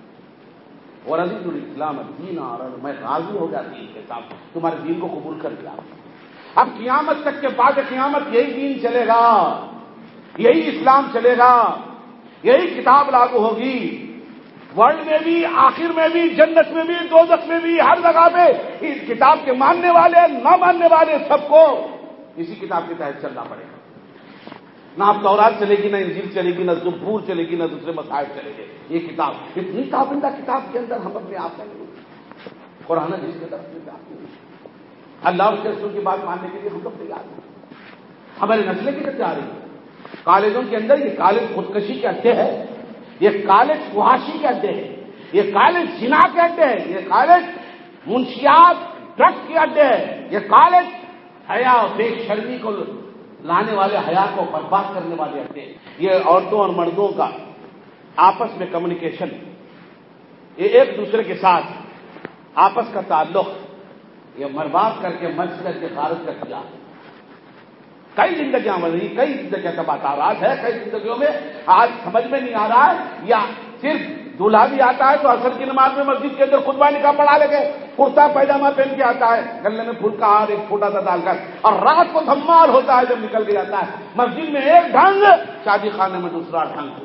Speaker 1: ورضیت الاسلام دینا، اور میں راضی ہو گیا دین کے ساتھ، تمہارے دین کو قبول کر لیا۔ اب قیامت تک کے بعد قیامت یہی دین چلے گا، یہی اسلام چلے گا، یہی کتاب لاگو ہوگی، ورلڈ میں بھی، آخر میں بھی، جنت میں بھی، دوزخ میں بھی، ہر جگہ پہ اس کتاب کے ماننے والے نہ ماننے والے سب کو اسی کتاب کے تحت چلنا پڑے گا۔ نہ اب تورات چلے گی، نہ انجیل چلے گی، نہ زبور چلے گی، نہ دوسرے مصائب چلے گے، یہ کتاب اتنی تابندہ کتاب کے اندر ہم اپنے آپ میں قرآن جس کے طرف سے جاتے ہیں، اللہ اور کے رسول کی بات ماننے کے لیے ہم لوگ تیار ہیں، ہمارے نسلیں کی تیار ہے۔ کالجوں کے اندر یہ کالج خودکشی کے اڈے ہے، یہ کالج فحاشی کے اڈے ہیں، یہ کالج زنا کے اڈے ہیں، یہ کالج منشیات ڈرگ کے اڈے ہیں، یہ کالج حیا اور بے شرمی کو لانے والے، حیا کو برباد کرنے والے اڈے ہیں۔ یہ عورتوں اور مردوں کا آپس میں کمیونیکیشن، یہ ایک دوسرے کے ساتھ آپس کا تعلق یہ برباد کر کے مرض کر کے خارج کر دیا۔ کئی زندگیاں بدلی، کئی زندگیاں تباہ تاراج ہے، کئی زندگیوں میں آج سمجھ میں نہیں آ رہا ہے، یا صرف دولہا بھی آتا ہے تو عصر کی نماز میں مسجد کے اندر خطبہ نکاح پڑھا لے کے کرتا پیجامہ پہن کے آتا ہے، گلے میں پھول کا ہار ایک چھوٹا سا ڈال کر، اور رات کو دھمال ہوتا ہے جب نکل کے جاتا ہے مسجد میں ایک ڈھنگ، شادی خانے میں دوسرا ڈھنگ،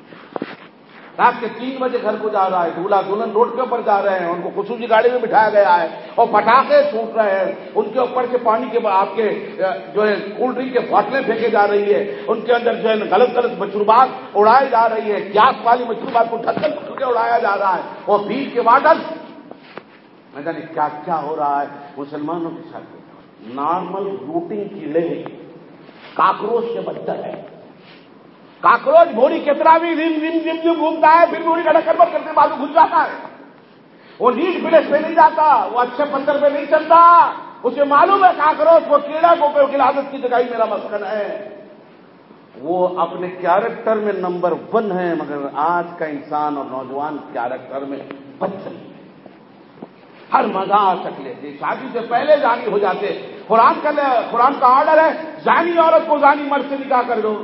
Speaker 1: رات کے تین بجے گھر کو جا رہا ہے، دولہا دلہن روڈ کے اوپر جا رہے ہیں، ان کو خصوصی گاڑی میں بٹھایا گیا ہے اور پٹاخے چھوٹ رہے ہیں، ان کے اوپر کے پانی کے آپ کے جو ہے کولڈ ڈرنک کے بوتلیں پھینکے جا رہی ہے، ان کے اندر جو ہے غلط غلط مشروبات اڑائی جا رہی ہے، گیس والی مشروبات کو ڈھکن کھل کے اڑایا جا رہا ہے، اور بیل کے باٹل، میں جانے کیا کیا ہو رہا ہے مسلمانوں کے ساتھ۔ نارمل روٹنگ کیڑے کاکروچ سے بدتر ہے، کاکروچ بوڑی کتنا بھی رم رم رم رم گھومتا ہے، پھر بوڑی کا ڈھکن بند کرتے بعد گھس جاتا ہے، وہ نیٹ فلش پہ نہیں جاتا، وہ اچھے پتھر پہ نہیں چلتا، اسے معلوم ہے کاکروچ وہ کیڑا کو خلافت کی جگہ میرا مسکن ہے، وہ اپنے کیریکٹر میں نمبر ون ہے، مگر آج کا انسان اور نوجوان کیریکٹر میں بدتر ہے، ہر مزاح شکلے تھے، شادی سے پہلے زانی ہو جاتے، قرآن کا قرآن کا آرڈر ہے زانی عورت کو زانی مرد سے نکاح کر دو،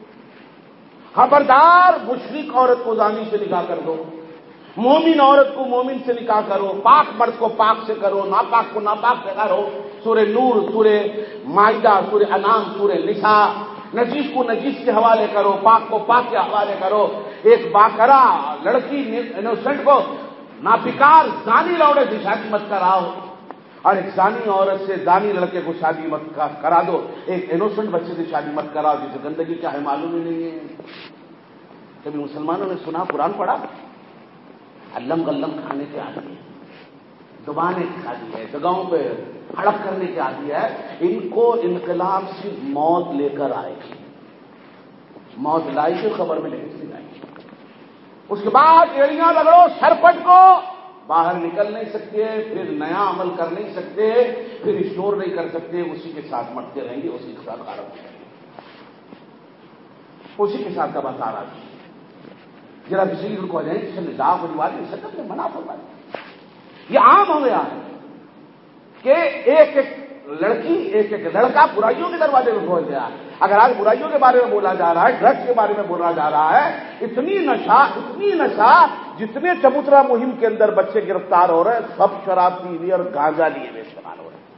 Speaker 1: خبردار مشرک عورت کو زانی سے نکاح کر دو، مومن عورت کو مومن سے نکاح کرو، پاک مرد کو پاک سے کرو، ناپاک کو ناپاک سے کرو، سورہ نور، سورہ مائدہ، سورہ انعام، سورہ نساء، نجیس کو نجیس کے حوالے کرو، پاک کو پاک کے حوالے کرو، ایک باکرا لڑکی انوسنٹ کو ناپکار زانی لوڑے سے شادی مت کراؤ، اور ایک زانی عورت سے زانی لڑکے کو شادی مت کرا دو، ایک انوسنٹ بچے سے شادی مت کراؤ جسے گندگی کیا ہے معلوم ہی نہیں ہے۔ کبھی مسلمانوں نے سنا، قرآن پڑھا؟ علم غلم کھانے کے عادی ہے، دبانے کے عادی ہے، جگہوں پہ ہڑپ کرنے کے عادی ہے، ان کو انقلاب سے موت لے کر آئے گی، موت لائی کی خبر میں نہیں آئی، اس کے بعد ایڑیاں رگڑو سرپٹ کو، باہر نکل نہیں سکتے، پھر نیا عمل کر نہیں سکتے، پھر اسٹور نہیں کر سکتے، اسی کے ساتھ مرتے رہیں گے، اسی کے ساتھ غارت کریں گے، اسی کے ساتھ دبا تارا جی ذرا بجلی ان کو آ جائیں جسے داغ ہونے والی سطح میں منع ہوتا ہے، یہ عام ہو گیا ہے کہ ایک ایک لڑکی ایک ایک لڑکا برائیوں کے دروازے میں پہنچ گیا ہے۔ اگر آج برائیوں کے بارے میں بولا جا رہا ہے، ڈرگس کے بارے میں بولا جا رہا ہے، اتنی نشہ اتنی نشہ جتنے چبوترا مہم کے اندر بچے گرفتار ہو رہے ہیں، سب شراب پی ہوئی اور گانجا لیے ہوئے استعمال ہو رہے ہیں،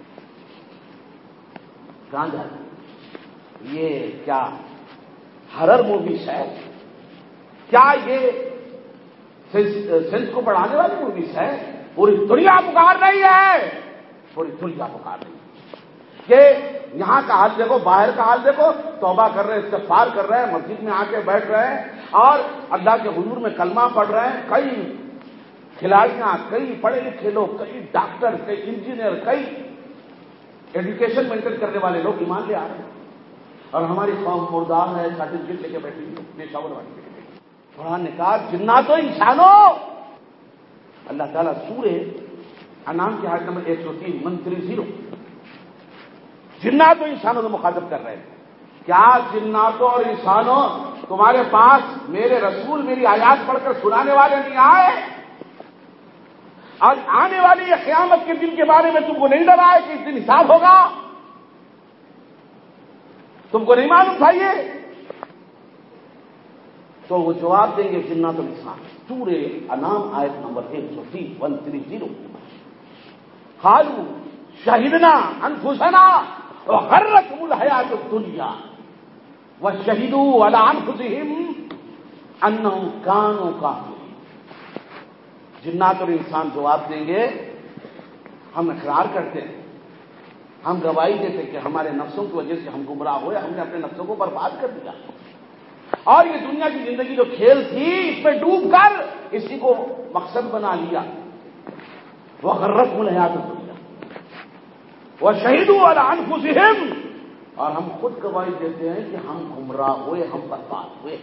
Speaker 1: گانجا یہ کیا ہرر موویز ہے؟ کیا یہ سینس کو بڑھانے والی موویز ہے؟ پوری دنیا پکار رہی ہے، پوری دنیا پکار رہی ہے کہ یہاں کا حال دیکھو، باہر کا حال دیکھو، توبہ کر رہے ہیں، استغفار کر رہے ہیں، مسجد میں آ کے بیٹھ رہے ہیں اور اللہ کے حضور میں کلمہ پڑھ رہے ہیں، کئی کھلاڑیاں، کئی پڑھے لکھے لوگ، کئی ڈاکٹر، کئی انجینئر، کئی ایجوکیشن مینٹین کرنے والے لوگ ایمان لے آ رہے ہیں، اور ہماری قوم مردار ہے، سرٹیفکیٹ لے کے بیٹھی ہے پیشاور والی۔ قرآن نے کہا جناتو انسانوں، اللہ تعالیٰ سورہ انعام کی آیت نمبر ایک سو تین منتری زیرو، جناتو انسانوں سے مخاطب کر رہے ہیں، کیا جناتوں اور انسانوں تمہارے پاس میرے رسول میری آیات پڑھ کر سنانے والے نہیں آئے؟ اور آنے والی یہ قیامت کے دن کے بارے میں تم کو نہیں ڈرا ہے کہ اس دن حساب ہوگا؟ تم کو نہیں معلوم تھا یہ؟ تو وہ جواب دیں گے جنات و انسان. سورہ انعام آیت نمبر ایک سو تیس ون تھری زیرو. قالوا شہدنا انفسنا وغرتهم الحیات الدنیا وشہدوا علی انفسهم انہم کانوا کافرین. جنات اور انسان جواب دیں گے ہم اقرار کرتے ہیں، ہم گواہی دیتے کہ ہمارے نفسوں کی وجہ سے ہم گمراہ ہوئے، ہم نے اپنے نفسوں کو برباد کر دیا، اور یہ دنیا کی زندگی جو کھیل تھی اس میں ڈوب کر اسی کو مقصد بنا لیا. وغرتهم الحیات الدنیا وشہدوا علی انفسہم، اور ہم خود گواہی دیتے ہیں کہ ہم گمراہ ہوئے، ہم برباد ہوئے.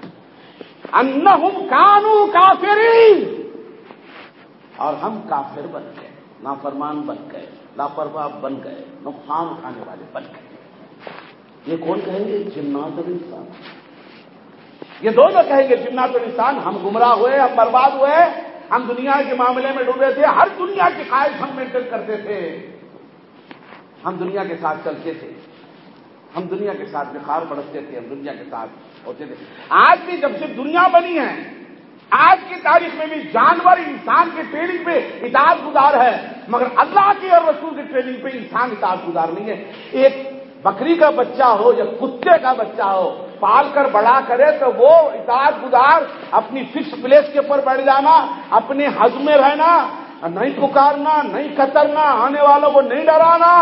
Speaker 1: انہم کانوا کافرین، اور ہم کافر بن گئے، نافرمان بن گئے، لاپرواہ بن گئے، نقصان اٹھانے والے بن گئے. یہ کون کہیں گے؟ جنات اور انسان. یہ دونوں کہیں گے جنات اور انسان ہم گمراہ ہوئے، ہم برباد ہوئے، ہم دنیا کے معاملے میں ڈوبے تھے، ہر دنیا کی خواہش ہم مینٹین کرتے تھے، ہم دنیا کے ساتھ چلتے تھے، ہم دنیا کے ساتھ بخار پڑھتے تھے، ہم دنیا کے ساتھ ہوتے تھے. آج بھی جب سے دنیا بنی ہے، آج کی تاریخ میں بھی جانور انسان کی ٹریننگ پہ اطاعت گزار ہے، مگر اللہ کی اور رسول کی ٹریننگ پہ انسان اطاعت گزار نہیں ہے. ایک بکری کا بچہ ہو یا کتے کا بچہ ہو، پال کر بڑا کرے تو وہ اطاعت گزار، اپنی فکس پلیس کے اوپر بیٹھ جانا، اپنے حزم میں رہنا، نہیں پکارنا، نہیں کترنا، آنے والوں کو نہیں ڈرانا.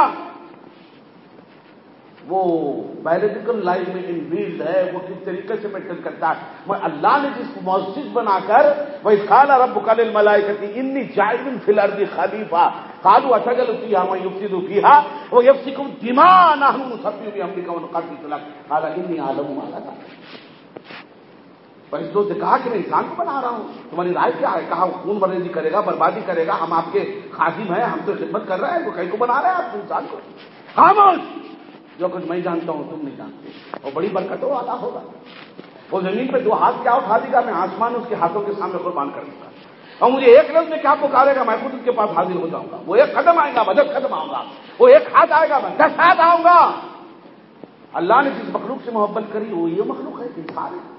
Speaker 1: وہ بایولوجیکل لائف میں انبیلڈ ہے، وہ کس طریقے سے مینٹین کرتا ہے. وہ اللہ نے جس کو معزز بنا کر وَإِذْ قَالَ رَبُّكَ لِلْمَلَائِكَةِ إِنِّي جَاعِلٌ فِي الْأَرْضِ خَلِيفَةً قَالُوا أَتَجْعَلُ فِيهَا مَن يُفْسِدُ فِيهَا وَيَسْفِكُ الدِّمَاءَ وَنَحْنُ نُسَبِّحُ بِحَمْدِكَ وَنُقَدِّسُ لَكَ قَالَ إِنِّي أَعْلَمُ مَا لَا تَعْلَمُونَ. فرشتوں سے کہا کہ میں انسان کو بنا رہا ہوں، تمہاری رائے کیا ہے؟ کہا خون ورزی کرے گا، بربادی کرے گا، ہم آپ کے خادم ہیں، ہم تو خدمت کر رہے ہیں، وہ کہیں کو بنا رہے ہیں آپ انسان کو. خاموش، جو کچھ میں جانتا ہوں تم نہیں جانتے. وہ بڑی برکتوں والا ہوگا. وہ زمین پہ دو ہاتھ کیا اٹھا دے گا، میں آسمان اس کے ہاتھوں کے سامنے قربان کر دوں گا. اور مجھے ایک لفظ میں کیا پکارے گا، میں خود اس کے پاس حاضر ہو جاؤں گا. وہ ایک قدم آئے گا، میں دس قدم آؤں گا. وہ ایک ہاتھ آئے گا، میں دس ہاتھ آؤں گا. اللہ نے جس مخلوق سے محبت کری وہ یہ مخلوق ہے، انسان ہے.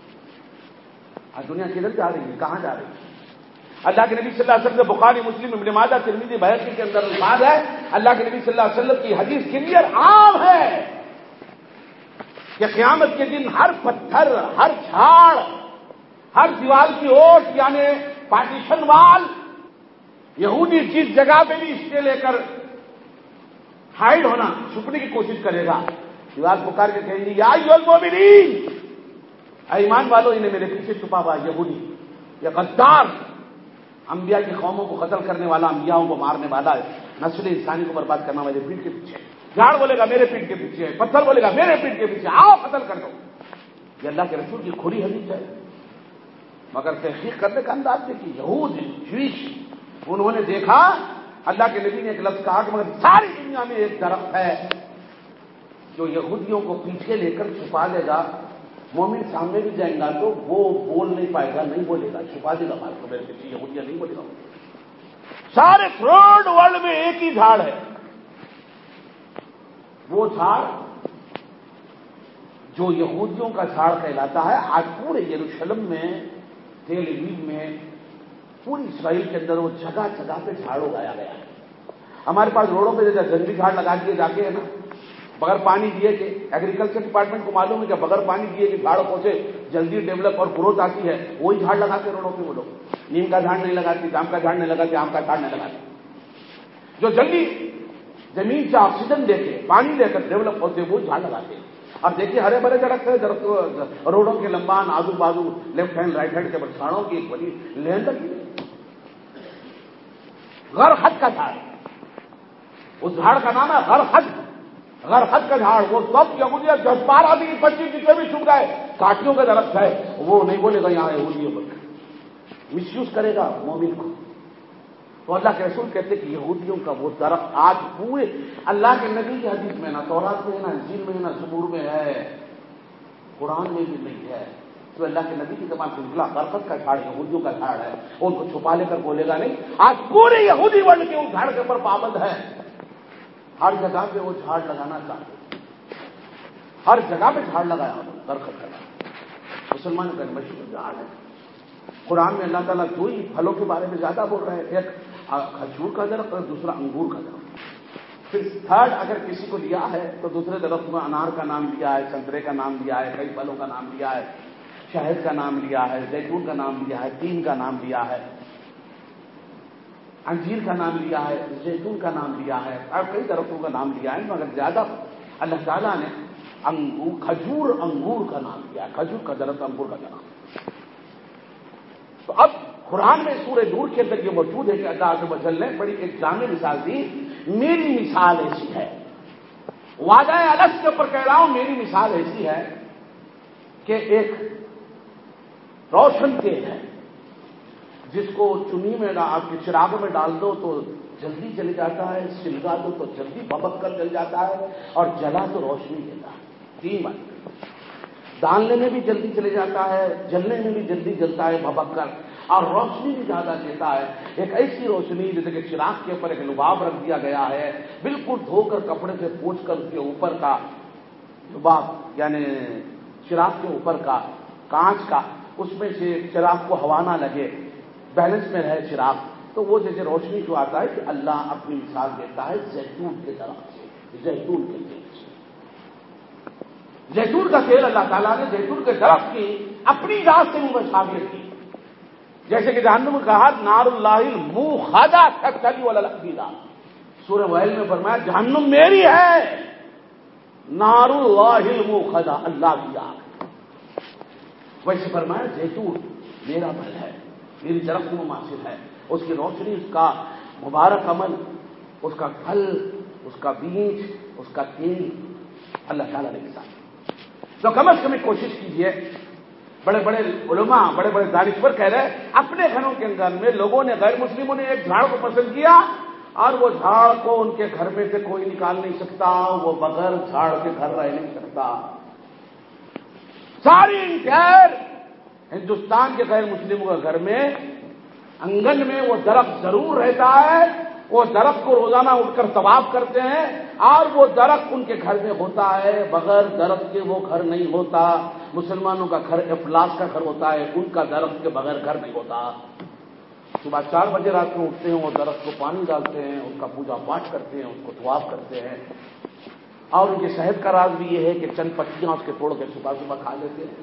Speaker 1: آج دنیا کدھر جا رہی ہے، کہاں جا رہی ہے؟ اللہ کے نبی صلی اللہ علیہ وسلم، بخاری مسلم ابن ماجہ ترمذی بہقی کے اندر الفاظ ہے، اللہ کے نبی صلی اللہ علیہ وسلم کی حدیث کلیئر عام ہے کہ قیامت کے دن ہر پتھر، ہر جھاڑ، ہر دیوار کی اوٹ یعنی پارٹیشن وال، یہودی جس جگہ پہ بھی اس سے لے کر ہائڈ ہونا، چھپنے کی کوشش کرے گا، دیوار پکار کے کہیں گی یا ایھا المؤمنین، اے ایمان والو انہیں میرے پیچھے چھپا ہوا یہودی، یہ غدار، انبیاء کی قوموں کو قتل کرنے والا، انبیاء کو مارنے والا ہے، نسل انسانی کو برباد کرنا میرے پیٹ کے پیچھے. جھاڑ بولے گا میرے پیٹ کے پیچھے ہے، پتھر بولے گا میرے پیٹ کے پیچھے، آؤ قتل کر دو. یہ اللہ کے رسول کی کھلی حدیث ہے. مگر تحقیق کرنے کا انداز دیکھیے، یہود جویش، انہوں نے دیکھا اللہ کے نبی نے ایک لفظ کہا کہ مگر ساری دنیا میں ایک درخت ہے جو یہودیوں کو پیچھے لے کر چھپا لے گا، مومن سامنے بھی جائیں گا تو وہ بول نہیں پائے گا، نہیں بولے گا، چھپا دے گا بات کو، میرے پیچھے یہودیاں نہیں بولے گا. سارے تھرڈ ورلڈ میں ایک ہی جھاڑ ہے، وہ جھاڑ جو یہودیوں کا جھاڑ کہلاتا ہے. آج پورے یروشلم میں، تیل عویل میں، پوری اسرائیل کے اندر وہ جگہ جگہ پہ جھاڑ اگایا گیا ہے. ہمارے پاس روڈوں پہ جنگلی جھاڑ لگا دیے جاتے ہیں نا، بغیر پانی دیے کہ ایگریکلچر ڈپارٹمنٹ کو معلوم ہے کہ بغیر پانی دیے کہ جھاڑ کو سے جلدی ڈیولپ اور گروتھ آتی ہے، وہی جھاڑ لگاتے روڈوں پہ. وہ لوگ نیم کا جھاڑ نہیں لگاتے، جام کا جھاڑ نہیں لگاتے، آم کا جھاڑ نہیں لگاتے. جو جلدی زمین سے آکسیجن دے کے، پانی دے کر ڈیولپ ہوتے وہ جھاڑ لگاتے ہیں. اب دیکھیے ہرے بھرے درخت ہے، درخت روڈوں کے لمبان آزو بازو لیفٹ ہینڈ رائٹ ہینڈ کے جھاڑوں کی ایک بڑی لین لگی ہے. غرخد کا جھاڑ، اس جھاڑ کا نام ہے غرخد. غرخد کا جھاڑ وہ سب یہودیت دس بارہ بھی پچیس جتنے بھی چھپ گئے، کاٹیوں کا درخت ہے، وہ نہیں بولے گا یہاں یہودیوں پر، مس یوز کرے گا مومن کو. تو اللہ کے رسول کہتے کہ یہودیوں کا وہ درخت آج پورے اللہ کے نبی کی حدیث میں نہ تورات میں نہ انجیل میں نہ زبور میں ہے، قرآن میں بھی نہیں ہے، تو اللہ کے نبی کی زبان سے نکلا برکت کا جھاڑ یہودیوں کا جھاڑ ہے، ان کو چھپا لے کر بولے گا نہیں۔ آج پورے یہودی ورلڈ کے اس جھاڑ کے اوپر پابند ہے، ہر جگہ پہ وہ جھاڑ لگانا چاہتے، ہر جگہ پہ جھاڑ لگایا برکت کا، مسلمان کا مشہور جھاڑ ہے۔ قرآن میں اللہ تعالیٰ دو ہی پھلوں کے بارے میں زیادہ بول رہے ہیں، ایک کھجور کا درخت اور دوسرا انگور کا درخت۔ پھر تھرڈ اگر کسی کو لیا ہے تو دوسرے درخت میں انار کا نام لیا ہے، سنترے کا نام لیا ہے، کئی پھلوں کا نام لیا ہے، شہد کا نام لیا ہے، زیتون کا نام لیا ہے، تین کا نام لیا ہے، انجیر کا نام لیا ہے، زیتون کا نام لیا ہے، اور کئی درختوں کا نام لیا ہے، مگر زیادہ اللہ تعالیٰ نے انگور کھجور انگور کا نام لیا ہے، کھجور کا درخت انگور کا درخت۔ تو اب قرآن میں سورہ نور کے اندر یہ موجود ہے کہ اللہ عز و جل نے بڑی ایک جامع مثال دی، میری مثال ایسی ہے، وعدہ الگ کے اوپر کہہ رہا ہوں، میری مثال ایسی ہے کہ ایک روشن تیل ہے جس کو چنی میں آپ کے چراغ میں ڈال دو تو جلدی جل جاتا ہے، سلگا دو تو جلدی بھبک کر جل جاتا ہے، اور جلا تو روشنی دیتا ہے۔ تین بات، ڈالنے میں بھی جلدی چلے جاتا ہے، جلنے میں بھی جلدی جلتا ہے بھبک کر، اور روشنی بھی زیادہ دیتا ہے۔ ایک ایسی روشنی جیسے کہ چراغ کے اوپر ایک لباب رکھ دیا گیا ہے، بالکل دھو کر کپڑے سے پوچھ کر اس کے اوپر کا لباب یعنی چراغ کے اوپر کا کانچ کا، اس میں سے چراغ کو ہوا نہ لگے، بیلنس میں رہے چراغ، تو وہ جیسے روشنی جو آتا ہے کہ اللہ اپنی مثال دیتا ہے زیتون کے درخت سے، زیتون کے تیل سے۔ زیتون کا تیل اللہ تعالیٰ نے زیتون کے درخت کی اپنی ذات سے مشابہت کی، جیسے کہ جہنم میں کہا نار اللہ الموقدہ تطلی ولا الافئدہ، سورہ ویل میں فرمایا جہنم میری ہے، نار اللہ الموقدہ اللہ کی آگ، ویسے فرمایا زیتون میرا پھل ہے، میری درخت مماثل ہے، اس کی روشنی، اس کا مبارک عمل، اس کا پھل، اس کا بیج، اس کا تیل اللہ تعالیٰ نے کسا۔ تو کم از کم کوشش کیجیے، بڑے بڑے علماء بڑے بڑے دانشور کہہ رہے ہیں اپنے گھروں کے اندر میں لوگوں نے، غیر مسلموں نے ایک جھاڑ کو پسند کیا اور وہ جھاڑ کو ان کے گھر میں سے کوئی نکال نہیں سکتا، وہ بغیر جھاڑ کے گھر رہ نہیں سکتا۔ ساری غیر ہندوستان کے غیر مسلموں کے گھر میں انگن میں وہ درخت ضرور رہتا ہے، وہ درخت کو روزانہ اٹھ کر طواف کرتے ہیں، اور وہ درخت ان کے گھر میں ہوتا ہے، بغیر درخت کے وہ گھر نہیں ہوتا۔ مسلمانوں کا گھر افلاس کا گھر ہوتا ہے، ان کا درخت کے بغیر گھر نہیں ہوتا۔ صبح چار بجے رات میں اٹھتے ہیں، وہ درخت کو پانی ڈالتے ہیں، اس کا پوجا پاٹ کرتے ہیں، اس کو طواف کرتے ہیں، اور ان کی صحت کا راز بھی یہ ہے کہ چند پتیاں اس کے توڑ کے صبح صبح کھا لیتے ہیں،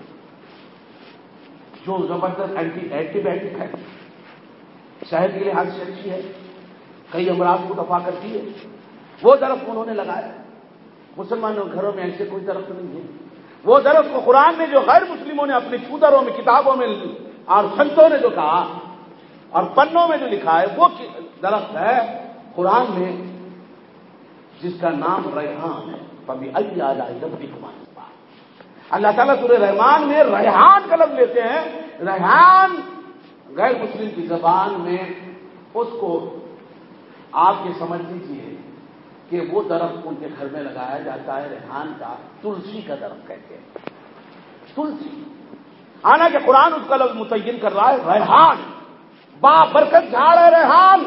Speaker 1: جو زبردست اینٹی اینٹی بایوٹک ہے، صحت کے لحاظ سے اچھی ہے، کئی امراض کو دفع کرتی ہے، وہ درخت انہوں نے لگایا۔ مسلمانوں کے گھروں میں ایسے کوئی درخت نہیں ہے۔ وہ درخت کو قرآن میں جو غیر مسلموں نے اپنی چودروں میں، کتابوں میں اور سنتوں نے جو کہا اور پنوں میں جو لکھا ہے، وہ درخت ہے قرآن میں جس کا نام ریحان ہے۔ فَبِأَيِّ آلَاءِ رَبِّكُمَا تُكَذِّبَانِ، اللہ تعالیٰ سورہ رحمان میں ریحان کا لفظ لیتے ہیں۔ ریحان غیر مسلم کی زبان میں اس کو آپ یہ سمجھ لیجیے کہ وہ درخت ان کے گھر میں لگایا جاتا ہے، ریحان کا، تلسی کا درخت کہتے ہیں، تلسی، حالانکہ قرآن اس کا لفظ متعین کر رہا ہے ریحان، با برکت جھاڑ ہے ریحان۔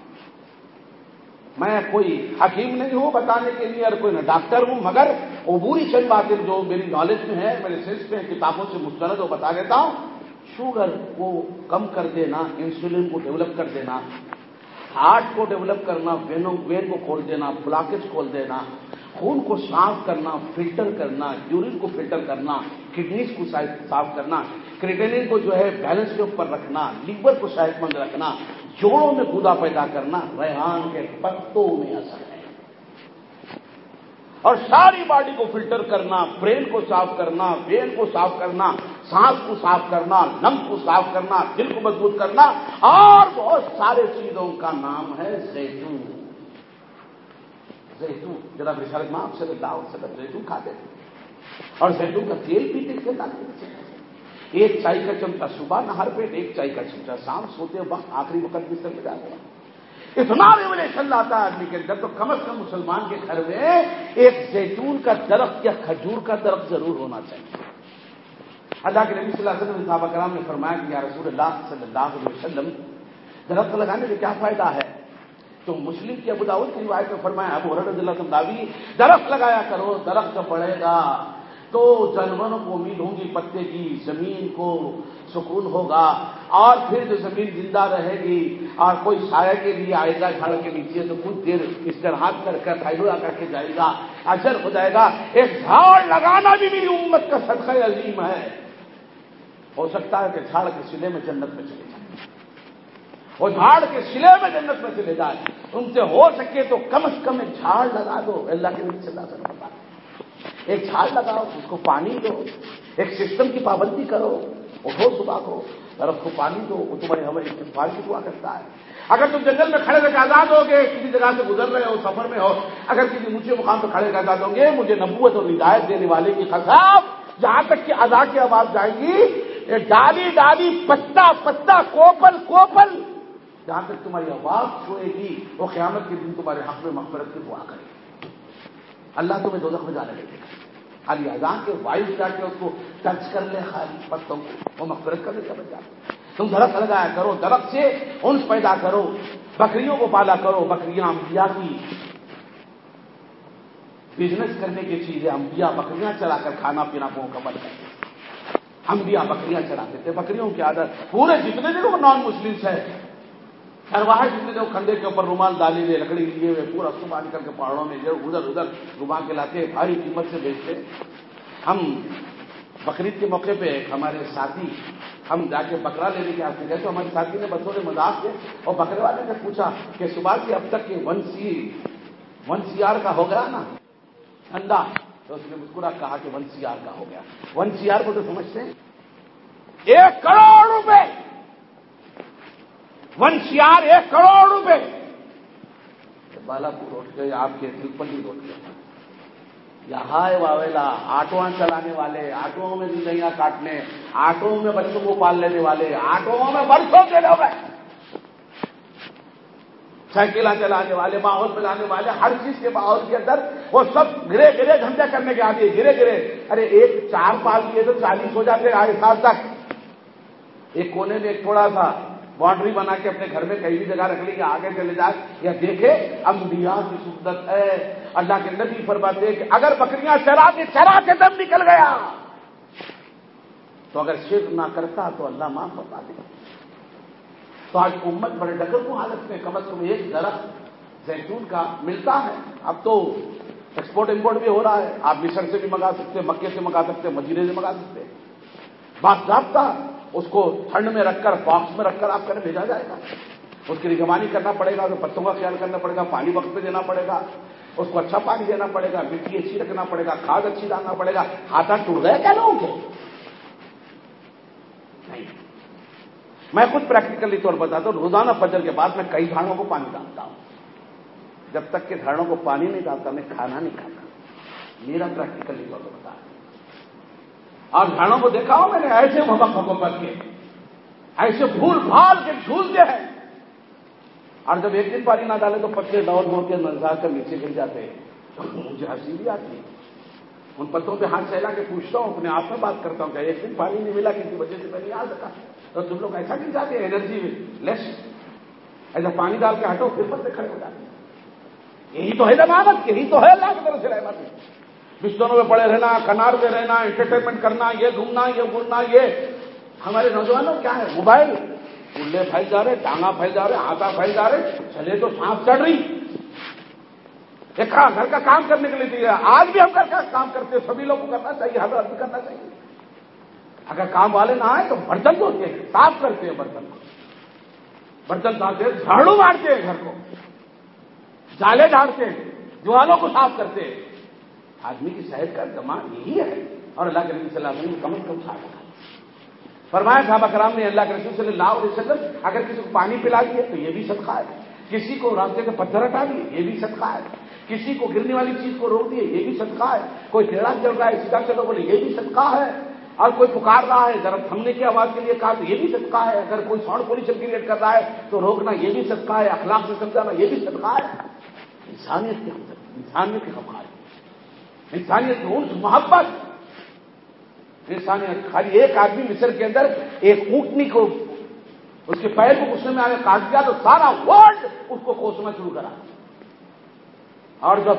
Speaker 1: میں کوئی حکیم نہیں ہوں بتانے کے لیے اور کوئی نہ ڈاکٹر ہوں، مگر عبوری چند باتیں جو میری نالج میں ہے، میرے سینس میں کتابوں سے مستند وہ بتا دیتا ہوں۔ شوگر کو کم کر دینا، انسولین کو ڈیولپ کر دینا، ہارٹ کو ڈیولپ کرنا، وینوں وین کو کھول دینا، بلاکیج کھول دینا، خون کو صاف کرنا، فلٹر کرنا، یورین کو فلٹر کرنا، کڈنیز کو صاف کرنا، کریٹینین کو جو ہے بیلنس کے اوپر رکھنا، لیور کو صحت مند رکھنا، جوڑوں میں غدہ پیدا کرنا، ریحان کے پتوں میں اثر ہے۔ اور ساری باڈی کو فلٹر کرنا، برین کو صاف کرنا، وین کو صاف کرنا، سانس کو صاف کرنا، لنگ کو صاف کرنا، دل کو مضبوط کرنا، اور بہت سارے چیزوں کا نام ہے زیتون۔ زیتون جناب رسالت میں آپ صلی اللہ علیہ وسلم زیتون کھاتے تھے اور زیتون کا تیل پیتے تھے، لاتے تھے۔ ایک چائے کا چمچہ صبح نہر پہ، ایک چائے کا چمچہ شام سوتے وقت آخری وقت بستر پہ جاتے ہیں۔ اتنا ریولیشن لاتا ہے آدمی کے اندر، تو کم از کم مسلمان کے گھر میں ایک زیتون کا درخت یا کھجور کا درخت ضرور ہونا چاہیے۔ اللہ کے نبی صلی اللہ علیہ وسلم نے صحابہ کرام نے فرمایا کہ یا رسول اللہ صلی اللہ علیہ وسلم، درخت لگانے سے کیا فائدہ ہے؟ تو مسلم کی ابو داؤد کی روایت میں فرمایا، ابو ہریرہ رضی اللہ عنہ، درخت لگایا کرو، درخت جب بڑھے گا تو جانوروں کو امید ہوں گی پتے کی، زمین کو سکون ہوگا، اور پھر جو زمین زندہ رہے گی اور کوئی سایہ کے لیے آئے گا جھاڑ کے نیچے تو کچھ دیر اس طرح ہاتھ کر کر پھیلوا کر کے جائے گا، اثر ہو جائے گا۔ ایک جھاڑ لگانا بھی میری امت کا صدقہ عظیم ہے۔ ہو سکتا ہے کہ جھاڑ کے سلے میں جنت میں چلے جائے، وہ جھاڑ کے سلے میں جنت میں چلے جائے، تم سے ہو سکے تو کم از کم ایک جھاڑ لگا دو۔ اللہ کے نبی صلی اللہ علیہ وسلم، ایک جھاڑ لگاؤ، اس کو پانی دو، ایک سسٹم کی پابندی کرو، اٹھو صبح کو، درخت کو پانی دو، وہ تمہارے ہمیں استغفار کی دعا کرتا ہے۔ اگر تم جنگل میں کھڑے رہ کے آزاد ہو گے، کسی جگہ سے گزر رہے ہو، سفر میں ہو، اگر کسی اونچے مقام پہ کھڑے آزاد ہوں گے، مجھے نبوت اور ہدایت دینے والے کی قسم، جہاں تک کہ اذان کی آواز جائے گی، ڈالی ڈالی، پتا پتا، کوپل کوپل، جہاں تک تمہاری آواز سوئے گی، وہ قیامت کے دن تمہارے حق میں مغفرت کی دعا کرے گی۔ اللہ تمہیں دوزخ میں جانے دے گا، خالی اذان کے وائس جا کے اس کو ٹچ کر لے، خالی پتوں کو، وہ مغفرت کرنے کا بچہ۔ تم درخت لگایا کرو، درخت سے انس پیدا کرو، بکریوں کو پالا کرو، بکریاں انبیاء کی بزنس کرنے کی چیز ہے، انبیاء بکریاں چلا کر کھانا پینا کو مکمل کرتے ہیں، انبیاء بکریاں چلاتے تھے، بکریوں کی عادت، پورے جتنے دن وہ نان مسلمس ہے، ارواح جتنے دن کندھے کے اوپر رومال ڈالے ہوئے، لکڑی لیے ہوئے، پورا استعمال کر کے پہاڑوں میں ادھر ادھر گھما کے لاتے، بھاری قیمت سے بیچتے۔ ہم بقرعید کے موقع پہ ہمارے ساتھی، ہم جا کے بکرا لینے کے آتے گئے تو ہمارے ساتھی نے بطور مذاق کے اور بکرے والے نے پوچھا کہ صبح سے اب تک کے one C one C R کا ہو گیا نا انڈا، تو اس نے مسکرا کہا کہ ون سی آر کا ہو گیا۔ ون سی آر کو تو سمجھتے ہیں، ایک کروڑ روپے، ون سی آر ایک کروڑ روپے۔ بالا پور اٹھ گئے، آپ کے تلپلی اٹھ گئے، یہاں واویلا، آٹوان چلانے والے، آٹوؤں میں زندگیاں کاٹنے، آٹوؤں میں بچوں کو پال لینے والے، آٹوؤں میں برسوں کے لوگ ہیں، سائیکلیں چلانے والے، ماحول میں لانے والے، ہر چیز کے ماحول کے اندر وہ سب گرے گرے دھندے کرنے کے عادی، گرے گرے۔ ارے ایک چار پال لیے تو چالیس ہو جاتے آئے سال تک۔ ایک کونے میں ایک تھوڑا سا باؤنڈری بنا کے اپنے گھر میں کہیں بھی جگہ رکھ لی کہ آگے چلے جائے یا دیکھے، انبیاء کی سنت ہے۔ اللہ کے نبی فرماتے ہیں کہ اگر بکریاں چرا کے چرا کے دم نکل گیا تو اگر شرک نہ کرتا تو اللہ معاف فرما دے۔ تو آج امت بڑے ڈگر کو حالت میں کم از کم ایک درخت زیتون کا ملتا ہے۔ اب تو ایکسپورٹ امپورٹ بھی ہو رہا ہے، آپ مصر سے بھی منگا سکتے ہیں، مکے سے منگا سکتے ہیں، مدینے سے منگا سکتے ہیں، باضابطہ اس کو ٹھنڈ میں رکھ کر باکس میں رکھ کر آپ کریں بھیجا جائے گا۔ اس کی نگرانی کرنا پڑے گا، تو پتوں کا خیال کرنا پڑے گا، پانی وقت پہ دینا پڑے گا، اس کو اچھا پانی دینا پڑے گا، مٹی اچھی رکھنا پڑے گا، کھاد اچھی ڈالنا پڑے گا۔ ہاتھ ہاتھ ٹوٹ گئے کیا لوگوں کے؟ نہیں، میں خود پریکٹیکلی طور پر بتاتا ہوں، روزانہ فجر کے بعد میں کئی جھاڑوں کو پانی ڈالتا ہوں، جب تک کہ جھاڑوں کو پانی نہیں ڈالتا میں کھانا نہیں کھاتا، میرا پریکٹیکلی طور پر بتا۔ اور جھاڑوں کو دیکھا ہو میں نے ایسے بھبک بھبک کے، ایسے بھول بھال کے جھولتے ہیں، اور جب ایک دن پانی نہ ڈالے تو پتے ڈول ہو کے نظر کر نیچے گر جاتے ہیں، مجھے ہنسی بھی آتی ہے۔ ان پتوں پہ ہاتھ پھیلا کے پوچھتا ہوں، اپنے آپ میں بات کرتا ہوں کہ ایک دن پانی نہیں ملا کسی وجہ سے میں نہیں آ سکا، تو تم لوگ ایسا گر جاتے ہیں انرجی لیس، ایسا پانی ڈال کے ہٹو پھر پتے کھڑے ہو جاتے ہیں۔ یہی تو ہے ضمانت، یہی تو ہے اللہ کی طرف سے رحمت۔ بستروں میں پڑے رہنا، کنار پہ رہنا، انٹرٹینمنٹ کرنا، یہ گھومنا یہ گھومنا، یہ ہمارے نوجوانوں کیا ہے؟ موبائل، کلے پھیل جا رہے، ٹانگا پھیل جا رہے، ہاتھا پھیل جا رہے، چلے تو سانپ چڑھ رہی۔ ایک گھر کا کام کرنے کے لیے دیا، آج بھی ہم گھر کا کام کرتے ہیں، سبھی لوگوں کو کرنا چاہیے، ہمیں بھی کرنا چاہیے۔ اگر کام والے نہ آئے تو برتن دھوتے ہیں، صاف کرتے ہیں، برتن کو برتن دھوتے ہیں، جھاڑو مارتے ہیں، گھر کو جالے جھاڑتے ہیں، دیوالوں کو صاف کرتے ہیں۔ آدمی کی صحت کا ضمان یہی ہے، اور اللہ کے نبی صلی اللہ علیہ وسلم نے کم از کم صاف رکھا۔ فرمایا صحابہ کرام نے اللہ کے رسول صلی اللہ علیہ وسلم اگر کسی کو پانی پلا دیے تو یہ بھی صدقہ ہے، کسی کو راستے سے پتھر ہٹا دیے یہ بھی صدقہ ہے، کسی کو گرنے والی چیز کو روک دیے یہ بھی صدقہ ہے، کوئی ٹیڑھا چل رہا ہے سیدھا چلو بولے یہ بھی صدقہ ہے، اور کوئی پکار رہا ہے ذرا تھمنے کی آواز کے لیے کہا تو یہ بھی صدقہ ہے، اگر کوئی ساؤنڈ پولوشن کریٹ کر رہا ہے تو روکنا یہ بھی صدقہ ہے، اخلاق سے سمجھانا یہ بھی صدقہ ہے۔ انسانیت کے انسانیت کے خواہش، انسانیت کی انس محبت، انسانیت۔ خالی ایک آدمی مصر کے اندر ایک اونٹنی کو اس کے پیر کو غصے میں آ کے کاٹ دیا تو سارا ورلڈ اس کو کوسنا شروع کرا، اور جب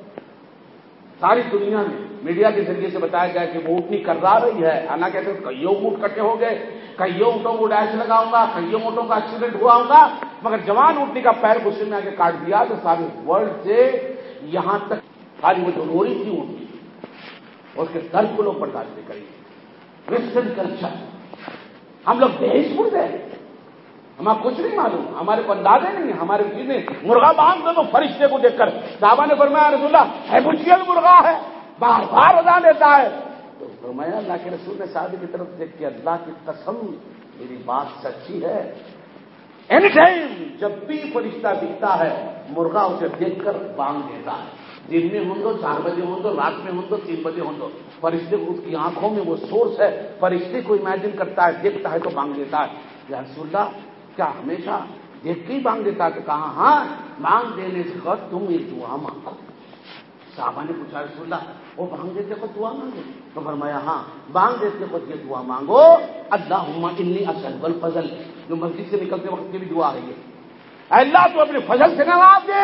Speaker 1: ساری دنیا میں میڈیا کے ذریعے سے بتایا گیا کہ وہ اونٹنی کرا رہی ہے، انا کہتے ہیں کئیوں اونٹ کٹے ہو گئے، کئیوں اونٹوں کو ڈیش لگاؤں گا، کئیوں اونٹوں کا ایکسیڈنٹ ہوا ہوگا، مگر جوان اونٹنی کا پیر غصے میں آ کے کاٹ دیا تو سارے ورلڈ سے یہاں تک ساری وہ جو رو رہی تھی اونٹنی اس کے درد کو لوگ برداشت نہیں کریں گے۔ ویسٹرن کلچر، ہم لوگ بھیج پور گئے، ہمیں کچھ نہیں معلوم، ہمارے کو اندازے نہیں، ہمارے چیز میں مرغا باندھ دو تو فرشتے کو دیکھ کر صحابہ نے فرمایا رسول اللہ ہے بچیل مرغا ہے، بار بار ادا دیتا ہے، تو فرمایا اللہ کے رسول نے صحابی کی طرف دیکھ کے اللہ کی قسم میری بات سچی ہے، اینی ٹائم جب بھی فرشتہ دکھتا ہے مرغا اسے دیکھ کر باندھ دیتا ہے، دن میں ہوں تو چار بجے ہوں تو رات میں ہوں تو تین بجے ہوں تو فرشتے کو اس کی آنکھوں میں وہ سورس ہے، فرشتے کو امیجن کرتا ہے، دیکھتا ہے تو باندھ دیتا ہے۔ یا رسول اللہ کیا ہمیشہ دیکھ کے ہی مانگ دیتا کہ کہا ہاں مانگ دینے سے خود تم یہ دعا مانگو۔ صحابہ نے پوچھا رسول اللہ وہ مانگ دیتے خود دعا مانگو؟ تو فرمایا ہاں مانگ دیتے خود یہ دعا مانگو، اللہم انی اسألک الفضل، جو مسجد سے نکلتے وقت کی بھی دعا ہے یہ، اے اللہ تو اپنے فضل سے نواز دے،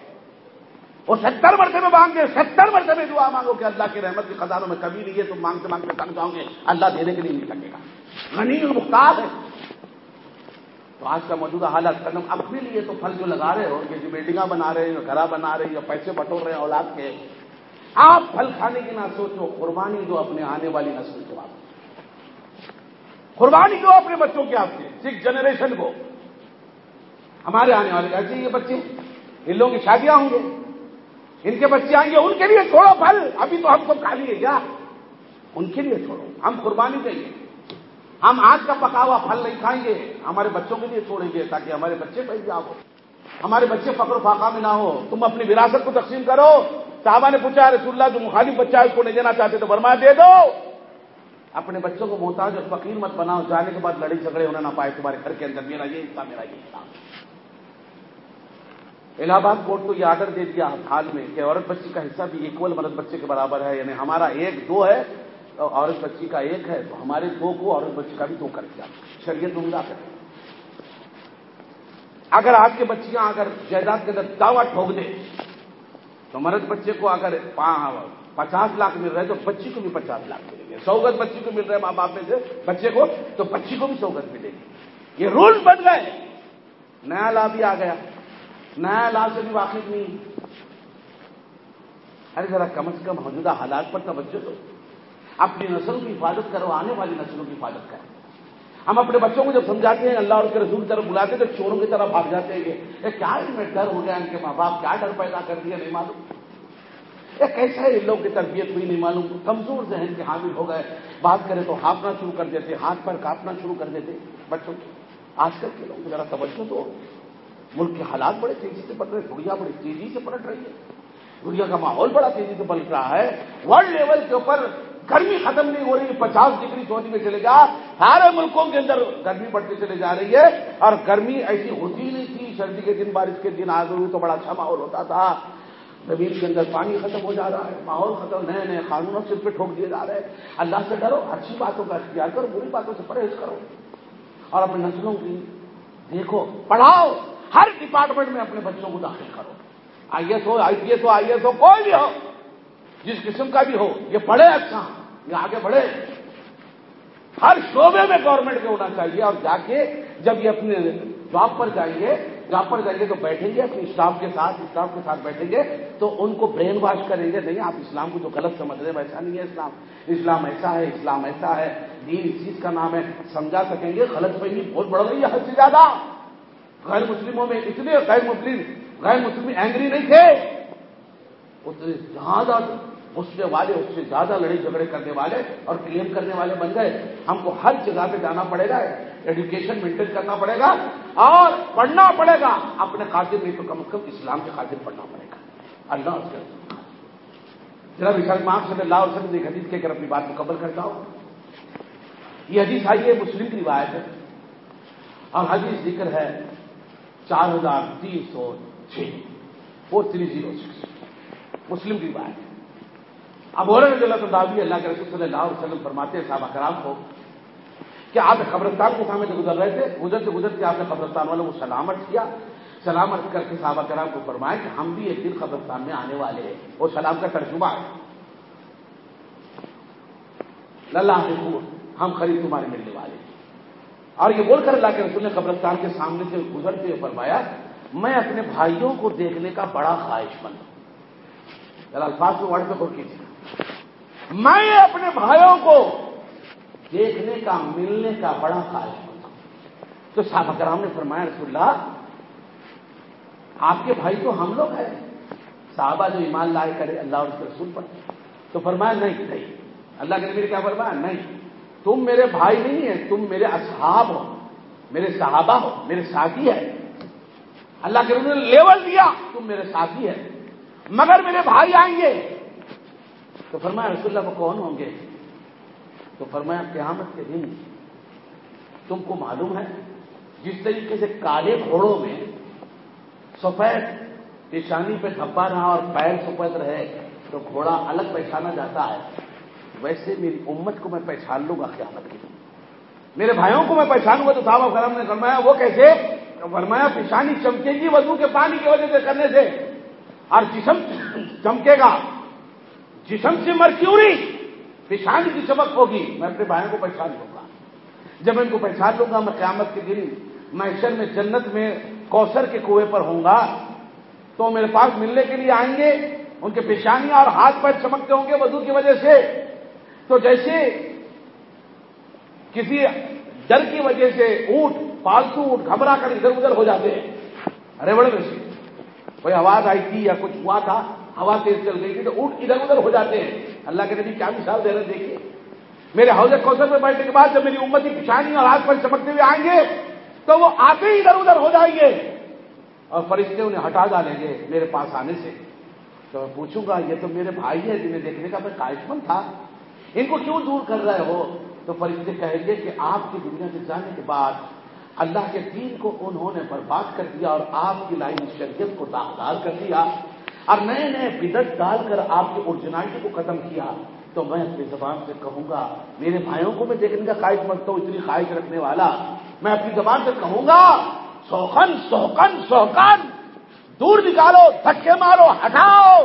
Speaker 1: وہ ستر مرتبہ مانگ دے، ستر مرتبہ دعا مانگو کہ اللہ کی رحمت کے خزانوں میں کمی نہیں ہے، تم مانگتے مانگتے تنگ جاؤ گے، اللہ دینے کے لیے نہیں تھکے گا، غنی المختار ہے۔ تو آج کا موجودہ حالت کرنا اپنے لیے تو پھل جو لگا رہے ہو کہ جو بلڈنگاں بنا رہے ہیں، گھرا بنا رہے ہیں، یا پیسے بٹور رہے ہیں اولاد کے، آپ پھل کھانے کی نہ سوچو، قربانی دو اپنے آنے والی نسل کے واسطے، قربانی دو اپنے بچوں کے واسطے، سکس جنریشن کو، ہمارے آنے والے ایسے یہ بچے، ان لوگوں کی شادیاں ہوں گے، ان کے بچے آئیں گے، ان کے لیے چھوڑو پھل، ابھی تو ہم سب کھا لیے کیا، ان کے لیے چھوڑو، ہم قربانی دیں گے، ہم آج کا پکا ہوا پھل نہیں کھائیں گے، ہمارے بچوں کے لیے چھوڑیں گے تاکہ ہمارے بچے پیداب ہو، ہمارے بچے فقر و فاقہ میں نہ ہو، تم اپنی وراثت کو تقسیم کرو۔ صحابہ نے پوچھا رسول اللہ جو مخالف بچہ ہے اس کو نہیں دینا چاہتے تو فرمایا دے دو، اپنے بچوں کو محتاج اور فقیر مت بناؤ، جانے کے بعد لڑائی جھگڑے ہونا نہ پائے تمہارے گھر کے اندر، میرا یہ حصہ میرا یہ حصہ۔ الہ آباد کورٹ کو یہ آرڈر دے دیا حال میں کہ عورت بچی کا حصہ بھی ایکول مرد بچے کے برابر ہے، یعنی ہمارا ایک دو ہے عورت بچی کا ایک ہے تو ہمارے دو کو عورت بچی کا بھی دو کر دیا، شریعت عمدہ کر۔ اگر آپ کے بچیاں اگر جائیداد کے اندر دعویٰ ٹھوک دے تو مرد بچے کو اگر پچاس لاکھ مل رہے تو بچی کو بھی پچاس لاکھ ملیں گے، سوگت بچی کو مل رہے ماں باپ میں سے بچے کو تو بچی کو بھی سوگت ملے گی۔ یہ رول بن گئے، نیا لا بھی آ گیا، نیا لا سے بھی واقف نہیں۔ ارے ذرا کم از کم موجودہ حالات پر توجہ دو، اپنی نسل کی حفاظت کرو، آنے والی نسلوں کی حفاظت کرو۔ ہم اپنے بچوں کو جب سمجھاتے ہیں اللہ اور اس کے رسول کی طرف بلاتے تو چوروں کی طرف بھاگ جاتے ہیں کہ کیا ان میں ڈر ہو گیا، ان کے ماں باپ کیا ڈر پیدا کر دیا نہیں معلوم، یہ کیسا ہے ان لوگوں کی تربیت ہوئی نہیں معلوم، کمزور ذہن کے حامل ہو گئے، بات کرے تو ہانپنا شروع کر دیتے، ہاتھ پر کاپنا شروع کر دیتے بچوں کے۔ آج کل کے لوگ ذرا توجہ دو، ملک کے حالات بڑے تیزی سے پلٹ رہے ہیں، دنیا بڑی تیزی سے پلٹ رہی ہے، دنیا کا ماحول بڑا تیزی سے پلٹ رہا ہے، ورلڈ لیول کے اوپر گرمی ختم نہیں ہو رہی، پچاس ڈگری سونی میں چلے گا، سارے ملکوں کے اندر گرمی بڑھتی چلے جا رہی ہے، اور گرمی ایسی ہوتی نہیں تھی، سردی کے دن بارش کے دن آ گئی تو بڑا اچھا ماحول ہوتا تھا، زمین کے اندر پانی ختم ہو جا رہا ہے، ماحول ختم، نئے نئے قانونوں سے پہ ٹھوک دیے جا رہے ہیں۔ اللہ سے ڈرو، اچھی باتوں کا اختیار کرو، بری باتوں سے پرہیز کرو، اور اپنے نسلوں کی دیکھو، پڑھاؤ، ہر ڈپارٹمنٹ میں اپنے بچوں کو داخل کرو، آئی ایس ہو، آئی پی ایس ہو، آئی ایس ہو، کوئی بھی ہو، جس قسم کا بھی ہو، یہ پڑھے اچھا، یہ آگے بڑھے، ہر شعبے میں گورنمنٹ کے ہونا چاہیے، اور جا کے جب یہ اپنے جاب پر جائیں گے، جاب پر جائیں گے تو بیٹھیں گے اپنی اسٹاف کے ساتھ، اسٹاف کے ساتھ بیٹھیں گے تو ان کو برین واش کریں گے، نہیں آپ اسلام کو جو غلط سمجھ رہے ہیں ویسا نہیں ہے، اسلام اسلام ایسا ہے، اسلام ایسا ہے، دین اس چیز کا نام ہے، سمجھا سکیں گے۔ غلط فہمی بہت بڑھ رہی ہے حد سے زیادہ، غیر مسلموں میں اتنے غیر مسلم غیر مسلم اینگری نہیں تھے، اتنے زیادہ غصے والے، اس سے زیادہ لڑائی جھگڑے کرنے والے اور کلیم کرنے والے بن گئے۔ ہم کو ہر جگہ پہ جانا پڑے گا، ایجوکیشن مینٹین کرنا پڑے گا اور پڑھنا پڑے گا، اپنے خاطر نہیں تو کم از کم اسلام کے خاطر پڑھنا پڑے گا، اللہ اس کے جناب اسلام صلی اللہ علیہ وسلم نے ایک حدیث کہہ کر اپنی بات مکمل کرتا ہوں۔ یہ حدیث آئی ہے، مسلم کی روایت ہے، اور حدیث ذکر ہے چار ہزار تین سو چھ four three zero six Muslim کی روایت ہے۔ اب اور رضی اللہ تعالیٰ اللہ کے رسول صلی اللہ علیہ وسلم فرماتے ہیں صحابہ کرام کو کہ آپ قبرستان کے سامنے سے گزر رہے تھے، گزرتے گزرتے آپ نے قبرستان والوں کو سلامت کیا، سلامت کر کے صحابہ کرام کو فرمایا کہ ہم بھی ایک دن قبرستان میں آنے والے ہیں۔ وہ سلام کا ترجمہ ہے، اللہ حفور، ہم قریب تمہارے ملنے والے ہیں۔ اور یہ بول کر اللہ کے رسول نے قبرستان کے سامنے سے گزرتے ہوئے فرمایا میں اپنے بھائیوں کو دیکھنے کا بڑا خواہش مند ہوں۔ ذرا الفاظ کو ورڈ پہ غور کیجیے، میں اپنے بھائیوں کو دیکھنے کا ملنے کا بڑا خواہش مند ہوں۔ تو صحابہ کرام نے فرمایا رسول اللہ آپ کے بھائی تو ہم لوگ ہیں، صحابہ جو ایمان لائے کرے اللہ اور اس کے رسول پر، تو فرمایا نہیں نہیں، اللہ کے نبی نے کیا فرمایا، نہیں تم میرے بھائی نہیں ہیں، تم میرے اصحاب ہو، میرے صحابہ ہو، میرے ساتھی ہے۔ اللہ کے رسول نے لیول دیا تم میرے ساتھی ہے، مگر میرے بھائی آئیں گے۔ تو فرمایا رسول اللہ وہ کون ہوں گے؟ تو فرمایا قیامت کے دن تم کو معلوم ہے جس طریقے سے کالے گھوڑوں میں سفید پیشانی پہ دھبا رہا اور پیر سفید رہے تو گھوڑا الگ پہچانا جاتا ہے، ویسے میری امت کو میں پہچان لوں گا قیامت کے دن، میرے بھائیوں کو میں پہچانوں گا۔ تو صحابہ کرام نے فرمایا وہ کیسے؟ فرمایا پیشانی چمکے گی وضو کے پانی کی وجہ سے کرنے سے، اور جسم چمکے گا، جسم سے مرکیوری پیشانی کی چمک ہوگی، میں اپنے بھائیوں کو پہچان لوں گا۔ جب میں ان کو پہچان لوں گا میں قیامت کے دن محشر میں جنت میں کوثر کے کنویں پر ہوں گا تو میرے پاس ملنے کے لیے آئیں گے، ان کے پیشانیاں اور ہاتھ پیر چمکتے ہوں گے وضو کی وجہ سے، تو جیسے کسی ڈر کی وجہ سے اونٹ پالتو اونٹ گھبرا کر ادھر ادھر ہو جاتے ہیں، ارے بڑے ویسے کوئی آواز آئی تھی یا کچھ ہوا تھا، ہوا تیز چل گئی تھی تو اونٹ ادھر ادھر ہو جاتے ہیں، اللہ کے نبی کیا مثال دے رہے دیکھیے، میرے حوض کوثر میں بیٹھنے کے بعد جب میری امتی پیشانی اور ہاتھ پر چمکتے ہوئے آئیں گے تو وہ آتے ہی ادھر ادھر ہو جائیں گے اور فرشتے انہیں ہٹا ڈالیں گے میرے پاس آنے سے۔ تو میں پوچھوں گا یہ تو میرے بھائی ہے جنہیں دیکھنے کا میں خواہش مند تھا، ان کو کیوں دور کر رہے ہو؟ تو فرشتے کہیں گے کہ آپ کی دنیا سے جانے کے بعد اللہ کے دین کو انہوں نے برباد کر دیا اور آپ کی لائی شریعت کو داغدار کر دیا اور نئے نئے بدعت ڈال کر آپ کی اوریجنلٹی کو ختم کیا۔ تو میں اپنی زبان سے کہوں گا میرے بھائیوں کو میں دیکھنے کا خواہش مند ہوں، اتنی خواہش رکھنے والا، میں اپنی زبان سے کہوں گا سوکن سوکن سوکن دور نکالو، دھکے مارو، ہٹاؤ،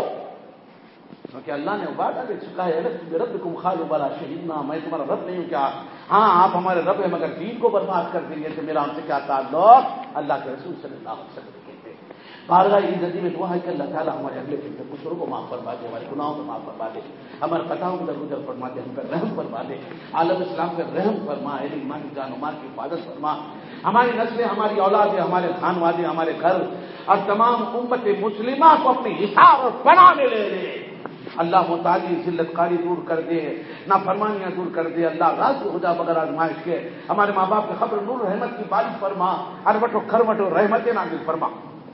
Speaker 1: کیونکہ اللہ نے وعدہ دے چکا ہے ربکم قالوا بلا شہیدنا، میں تمہارا رب نہیں ہوں کیا؟ ہاں آپ ہمارے رب ہیں مگر دین کو برباد کر دیں گے تو میرا ہم سے کیا تعلق؟ اللہ کے رسول صلی اللہ علیہ وسلم کہتے ہیں بارگاہ عزتی میں دعا ہے کہ اللہ تعالیٰ ہمارے اگلے دن کے قصوروں کو معاف فرما دے، ہمارے گناہوں کو معاف فرما دے، ہمارے خطاؤں کو درگزر فرما دے، ہم پر رحم فرما دے، عالم اسلام پر رحم فرما، اہل ایمان کی جان و مال کی حفاظت فرما، ہماری نسلیں، ہماری اولادیں، ہمارے خانوادے، ہمارے گھر اور تمام امت مسلمہ کو اپنی حصار اور پناہ میں لے لے۔ اللہ متعالی ذلت قاری دور کر دے، نافرمانیاں دور کر دے، اللہ راضی ہو جا بغیر آزمائش کے، ہمارے ماں باپ کے قبر نور رحمت کی بارش فرما، اروٹ و کھروٹ و رحمتیں نازل فرما،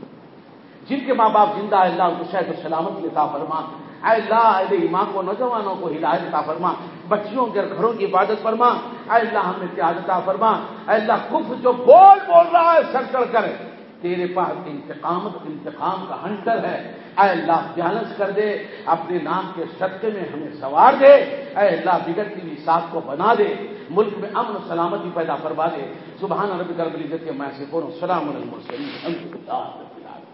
Speaker 1: جن کے ماں باپ زندہ ہے اللہ ان کو صحت و سلامتی عطا فرما، اے اللہ اہل ایمان کو نوجوانوں کو ہدایت عطا فرما، بچیوں کے گھروں کی عبادت فرما، اے اللہ ہمیں اتحاد عطا فرما، اے اللہ کفر جو بول بول رہا ہے سر چڑھ کر تیرے پاس انتقام انتقام کا ہنٹر ہے، اے اللہ بیلنس کر دے، اپنے نام کے صدقے میں ہمیں سوار دے، اے اللہ بگڑتی ہوئی ساتھ کو بنا دے، ملک میں امن و سلامتی پیدا فرما دے۔ سبحان ربک رب العزت عما یصفون، السلام علی المرسلین، الحمد للہ۔